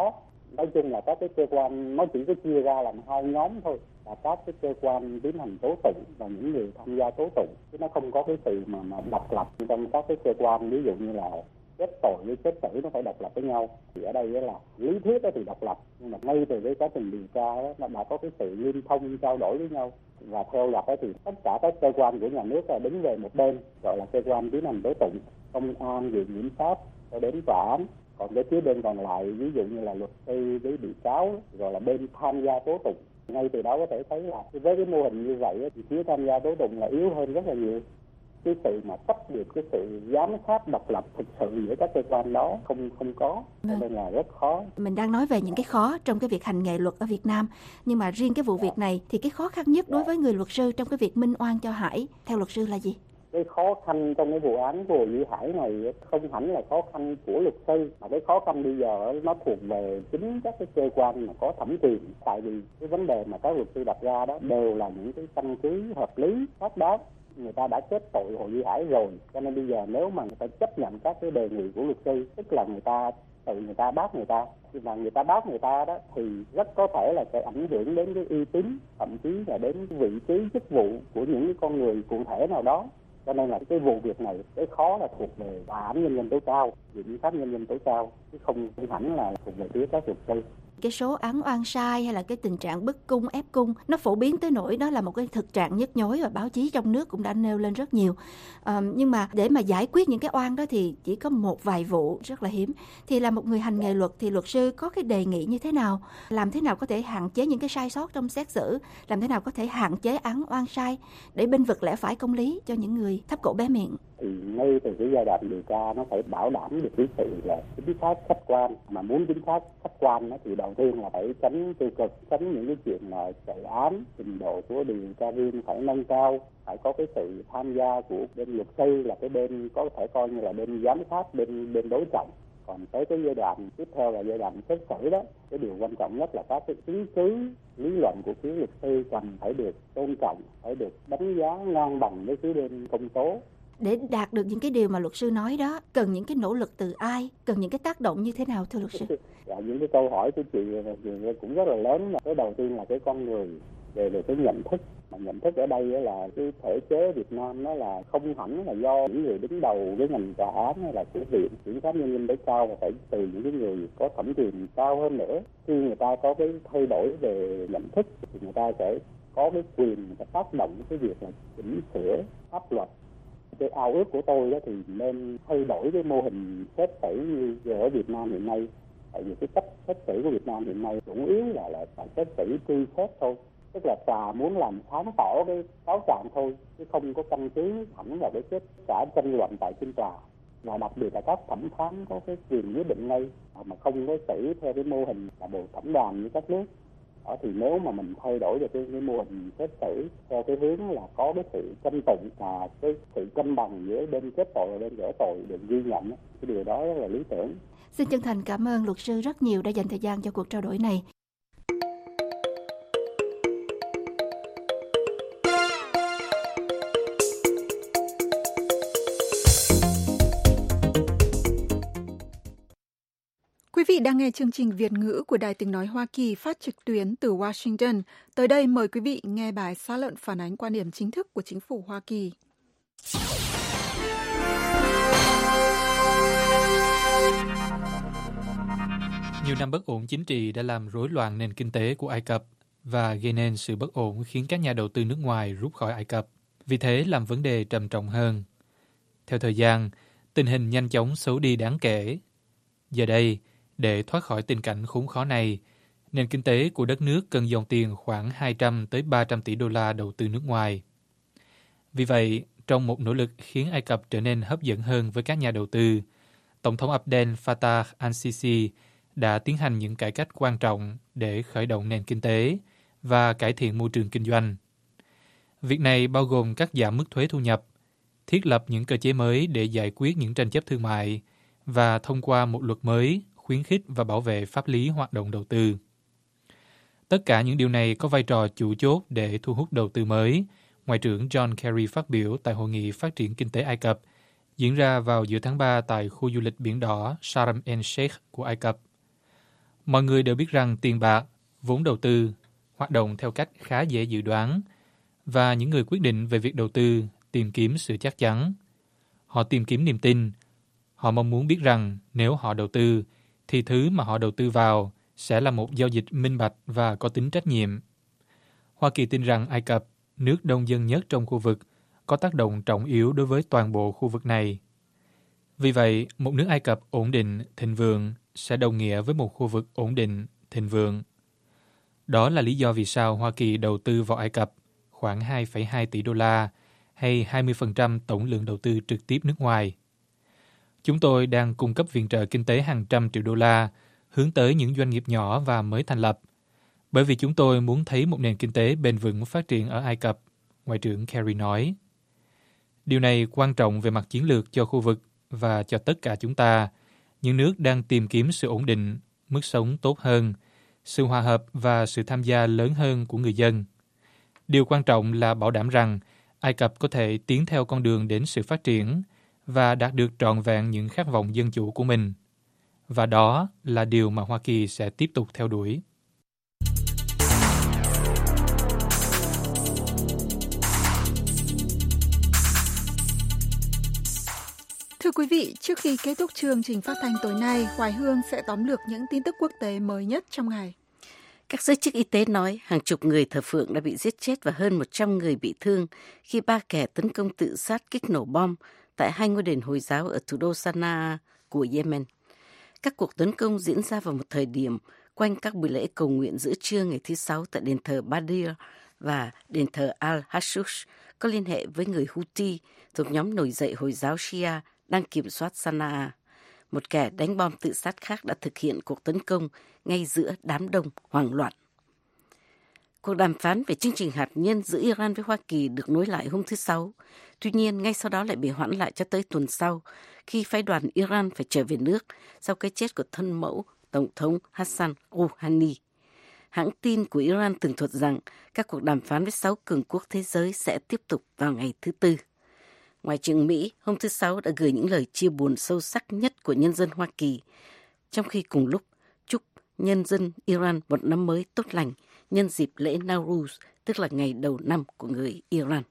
Nói chung là các cái cơ quan nó chỉ có chia ra làm hai nhóm thôi, là các cái cơ quan tiến hành tố tụng và những người tham gia tố tụng, chứ nó không có cái sự mà độc lập trong các cái cơ quan. Ví dụ như là kết tội với xét xử nó phải độc lập với nhau, thì ở đây là lý thuyết thì độc lập, nhưng mà ngay từ cái quá trình điều tra đó, nó đã có cái sự liên thông trao đổi với nhau. Và theo luật thì tất cả các cơ quan của nhà nước là đứng về một bên, gọi là cơ quan tiến hành tố tụng, công an, viện kiểm sát cho đến tòa án. Còn cái phía bên còn lại, ví dụ như là luật sư với bị cáo, rồi là bên tham gia tố tụng. Ngay từ đó có thể thấy là với cái mô hình như vậy thì phía tham gia tố tụng là yếu hơn rất là nhiều. Cái sự mà tách biệt, cái sự giám sát độc lập thực sự giữa các cơ quan đó không có, cho nên là rất khó. Mình đang nói về những cái khó trong cái việc hành nghề luật ở Việt Nam, nhưng mà riêng cái vụ việc này thì cái khó khăn nhất đối với người luật sư trong cái việc minh oan cho Hải, theo luật sư là gì? Cái khó khăn trong cái vụ án của Hồ Duy Hải này không hẳn là khó khăn của luật sư, mà cái khó khăn bây giờ nó thuộc về chính các cái cơ quan mà có thẩm quyền. Tại vì cái vấn đề mà các luật sư đặt ra đó đều là những cái căn cứ hợp lý, xác đáng. Người ta đã kết tội Hồ Duy Hải rồi, cho nên bây giờ nếu mà người ta chấp nhận các cái đề nghị của luật sư, tức là người ta bác người ta, và người ta bác người ta đó, thì rất có thể là sẽ ảnh hưởng đến cái uy tín, thậm chí là đến vị trí chức vụ của những cái con người cụ thể nào đó. Cho nên là cái vụ việc này, cái khó là thuộc về tòa án nhân dân tối cao, viện kiểm sát nhân dân tối cao, chứ không hẳn là thuộc về phía các luật sư. Cái số án oan sai hay là cái tình trạng bức cung, ép cung nó phổ biến tới nỗi đó là một cái thực trạng nhức nhối, và báo chí trong nước cũng đã nêu lên rất nhiều. Nhưng mà để mà giải quyết những cái oan đó thì chỉ có một vài vụ rất là hiếm. Thì là một người hành nghề luật thì luật sư có cái đề nghị như thế nào? Làm thế nào có thể hạn chế những cái sai sót trong xét xử? Làm thế nào có thể hạn chế án oan sai để bênh vực lẽ phải công lý cho những người thấp cổ bé miệng? Thì ngay từ cái giai đoạn điều tra nó phải bảo đảm được cái sự là chính xác khách quan. Mà muốn chính xác khách quan đó, thì đầu tiên là phải tránh tiêu cực, tránh những cái chuyện là chạy án, trình độ của điều tra viên phải nâng cao, phải có cái sự tham gia của bên luật sư, là cái bên có thể coi như là bên giám sát, bên đối trọng. Còn tới cái giai đoạn tiếp theo là giai đoạn xét xử đó, cái điều quan trọng nhất là các cái chứng cứ lý luận của phía luật sư cần phải được tôn trọng, phải được đánh giá ngang bằng với phía bên công tố. Để đạt được những cái điều mà luật sư nói đó, cần những cái nỗ lực từ ai, cần những cái tác động như thế nào thưa luật sư? Những cái câu hỏi của chị cũng rất là lớn. Cái đầu tiên là cái con người, về cái nhận thức. Mà nhận thức ở đây là cái thể chế Việt Nam nó là không hẳn là do những người đứng đầu cái ngành tòa án hay là của viện kiểm sát nhân dân tối cao, mà phải từ những cái người có thẩm quyền cao hơn nữa. Khi người ta có cái thay đổi về nhận thức thì người ta sẽ có cái quyền và tác động cái việc là chỉnh sửa pháp luật. Cái ao ước của tôi đó thì nên thay đổi cái mô hình xét xử như ở Việt Nam hiện nay. Tại vì cái cách xét xử của Việt Nam hiện nay chủ yếu là phải xét xử truy xét thôi, tức là tòa muốn làm sáng tỏ cái cáo trạng thôi, chứ không có căn cứ hẳn vào cái kết quả tranh luận tại phiên tòa. Và đặc biệt là các thẩm phán có cái quyền quyết định ngay, mà không có xử theo cái mô hình là bộ thẩm đoàn như các nước. Đó, thì nếu mà mình thay đổi được cái mô hình xét xử theo cái hướng là có cái sự tranh tụng và cái sự cân bằng giữa bên kết tội và bên gỡ tội được ghi nhận, cái điều đó rất là lý tưởng. Xin chân thành cảm ơn luật sư rất nhiều đã dành thời gian cho cuộc trao đổi này. Quý vị đang nghe chương trình Việt ngữ của Đài Tiếng nói Hoa Kỳ phát trực tuyến từ Washington. Tới đây mời quý vị nghe bài xã luận phản ánh quan điểm chính thức của chính phủ Hoa Kỳ. Nhiều năm bất ổn chính trị đã làm rối loạn nền kinh tế của Ai Cập và gây nên sự bất ổn khiến các nhà đầu tư nước ngoài rút khỏi Ai Cập. Vì thế làm vấn đề trầm trọng hơn. Theo thời gian, tình hình nhanh chóng xấu đi đáng kể. Giờ đây, để thoát khỏi tình cảnh khốn khó này, nền kinh tế của đất nước cần dòng tiền khoảng 200 tới 300 tỷ đô la đầu tư nước ngoài. Vì vậy, trong một nỗ lực khiến Ai Cập trở nên hấp dẫn hơn với các nhà đầu tư, Tổng thống Abdel Fattah al-Sisi đã tiến hành những cải cách quan trọng để khởi động nền kinh tế và cải thiện môi trường kinh doanh. Việc này bao gồm cắt giảm mức thuế thu nhập, thiết lập những cơ chế mới để giải quyết những tranh chấp thương mại và thông qua một luật mới khuyến khích và bảo vệ pháp lý hoạt động đầu tư. Tất cả những điều này có vai trò chủ chốt để thu hút đầu tư mới, Ngoại trưởng John Kerry phát biểu tại Hội nghị Phát triển Kinh tế Ai Cập diễn ra vào giữa tháng 3 tại khu du lịch biển đỏ Sharm el-Sheikh của Ai Cập. Mọi người đều biết rằng tiền bạc, vốn đầu tư hoạt động theo cách khá dễ dự đoán, và những người quyết định về việc đầu tư tìm kiếm sự chắc chắn. Họ tìm kiếm niềm tin. Họ mong muốn biết rằng nếu họ đầu tư, thì thứ mà họ đầu tư vào sẽ là một giao dịch minh bạch và có tính trách nhiệm. Hoa Kỳ tin rằng Ai Cập, nước đông dân nhất trong khu vực, có tác động trọng yếu đối với toàn bộ khu vực này. Vì vậy, một nước Ai Cập ổn định, thịnh vượng sẽ đồng nghĩa với một khu vực ổn định, thịnh vượng. Đó là lý do vì sao Hoa Kỳ đầu tư vào Ai Cập khoảng 2,2 tỷ đô la, hay 20% tổng lượng đầu tư trực tiếp nước ngoài. Chúng tôi đang cung cấp viện trợ kinh tế hàng trăm triệu đô la hướng tới những doanh nghiệp nhỏ và mới thành lập, bởi vì chúng tôi muốn thấy một nền kinh tế bền vững phát triển ở Ai Cập, Ngoại trưởng Kerry nói. Điều này quan trọng về mặt chiến lược cho khu vực và cho tất cả chúng ta, những nước đang tìm kiếm sự ổn định, mức sống tốt hơn, sự hòa hợp và sự tham gia lớn hơn của người dân. Điều quan trọng là bảo đảm rằng Ai Cập có thể tiến theo con đường đến sự phát triển và đạt được trọn vẹn những khát vọng dân chủ của mình. Và đó là điều mà Hoa Kỳ sẽ tiếp tục theo đuổi. Thưa quý vị, trước khi kết thúc chương trình phát thanh tối nay, Hoài Hương sẽ tóm lược những tin tức quốc tế mới nhất trong ngày. Các giới chức y tế nói hàng chục người thờ phượng đã bị giết chết và hơn 100 người bị thương khi 3 kẻ tấn công tự sát kích nổ bom tại 2 ngôi đền Hồi giáo ở thủ đô Sanaa của Yemen. Các cuộc tấn công diễn ra vào một thời điểm quanh các buổi lễ cầu nguyện giữa trưa ngày thứ Sáu tại đền thờ Badir và đền thờ Al-Hashush có liên hệ với người Houthi thuộc nhóm nổi dậy Hồi giáo Shia đang kiểm soát Sanaa. Một kẻ đánh bom tự sát khác đã thực hiện cuộc tấn công ngay giữa đám đông hoảng loạn. Cuộc đàm phán về chương trình hạt nhân giữa Iran với Hoa Kỳ được nối lại hôm thứ Sáu. Tuy nhiên, ngay sau đó lại bị hoãn lại cho tới tuần sau, khi phái đoàn Iran phải trở về nước sau cái chết của thân mẫu Tổng thống Hassan Rouhani. Hãng tin của Iran tường thuật rằng các cuộc đàm phán với 6 cường quốc thế giới sẽ tiếp tục vào ngày thứ Tư. Ngoại trưởng Mỹ hôm thứ Sáu đã gửi những lời chia buồn sâu sắc nhất của nhân dân Hoa Kỳ, trong khi cùng lúc chúc nhân dân Iran một năm mới tốt lành nhân dịp lễ Nowruz, tức là ngày đầu năm của người Iran.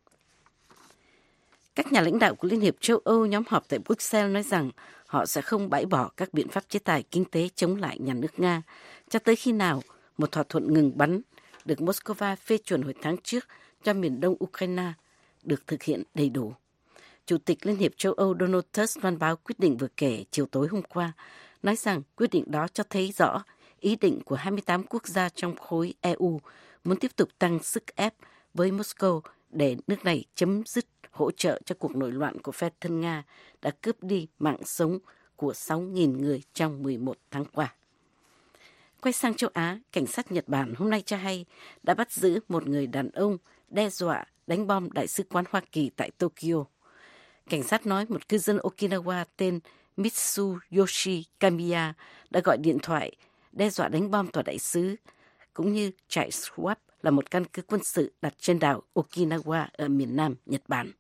Các nhà lãnh đạo của Liên hiệp châu Âu nhóm họp tại Bruxelles nói rằng họ sẽ không bãi bỏ các biện pháp chế tài kinh tế chống lại nhà nước Nga cho tới khi nào một thỏa thuận ngừng bắn được Moscow phê chuẩn hồi tháng trước cho miền đông Ukraine được thực hiện đầy đủ. Chủ tịch Liên hiệp châu Âu Donald Tusk loan báo quyết định vừa kể chiều tối hôm qua, nói rằng quyết định đó cho thấy rõ ý định của 28 quốc gia trong khối EU muốn tiếp tục tăng sức ép với Moscow để nước này chấm dứt hỗ trợ cho cuộc nổi loạn của phe thân Nga đã cướp đi mạng sống của 6.000 người trong 11 tháng qua. Quay sang châu Á, cảnh sát Nhật Bản hôm nay cho hay đã bắt giữ một người đàn ông đe dọa đánh bom Đại sứ quán Hoa Kỳ tại Tokyo. Cảnh sát nói một cư dân Okinawa tên Mitsuyoshi Kamiya đã gọi điện thoại đe dọa đánh bom tòa đại sứ, cũng như trại Swap là một căn cứ quân sự đặt trên đảo Okinawa ở miền nam Nhật Bản.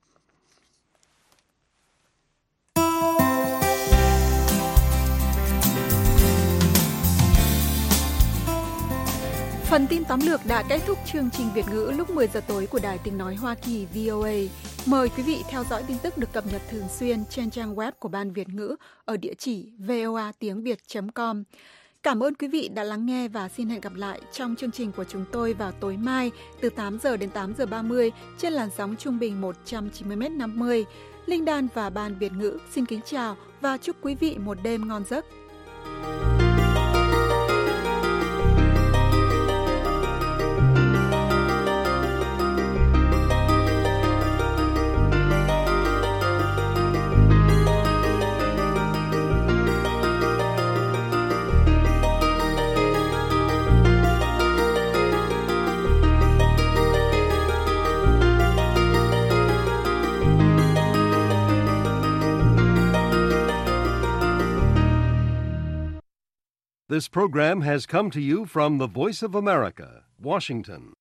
Phần tin tóm lược đã kết thúc chương trình Việt ngữ lúc 10 giờ tối của Đài Tiếng nói Hoa Kỳ VOA. Mời quý vị theo dõi tin tức được cập nhật thường xuyên trên trang web của Ban Việt ngữ ở địa chỉ voatiengviet.com. Cảm ơn quý vị đã lắng nghe và xin hẹn gặp lại trong chương trình của chúng tôi vào tối mai từ 8 giờ đến 8 giờ 30 trên làn sóng trung bình 190m50. Linh Đan và Ban Việt ngữ xin kính chào và chúc quý vị một đêm ngon giấc. This program has come to you from the Voice of America, Washington.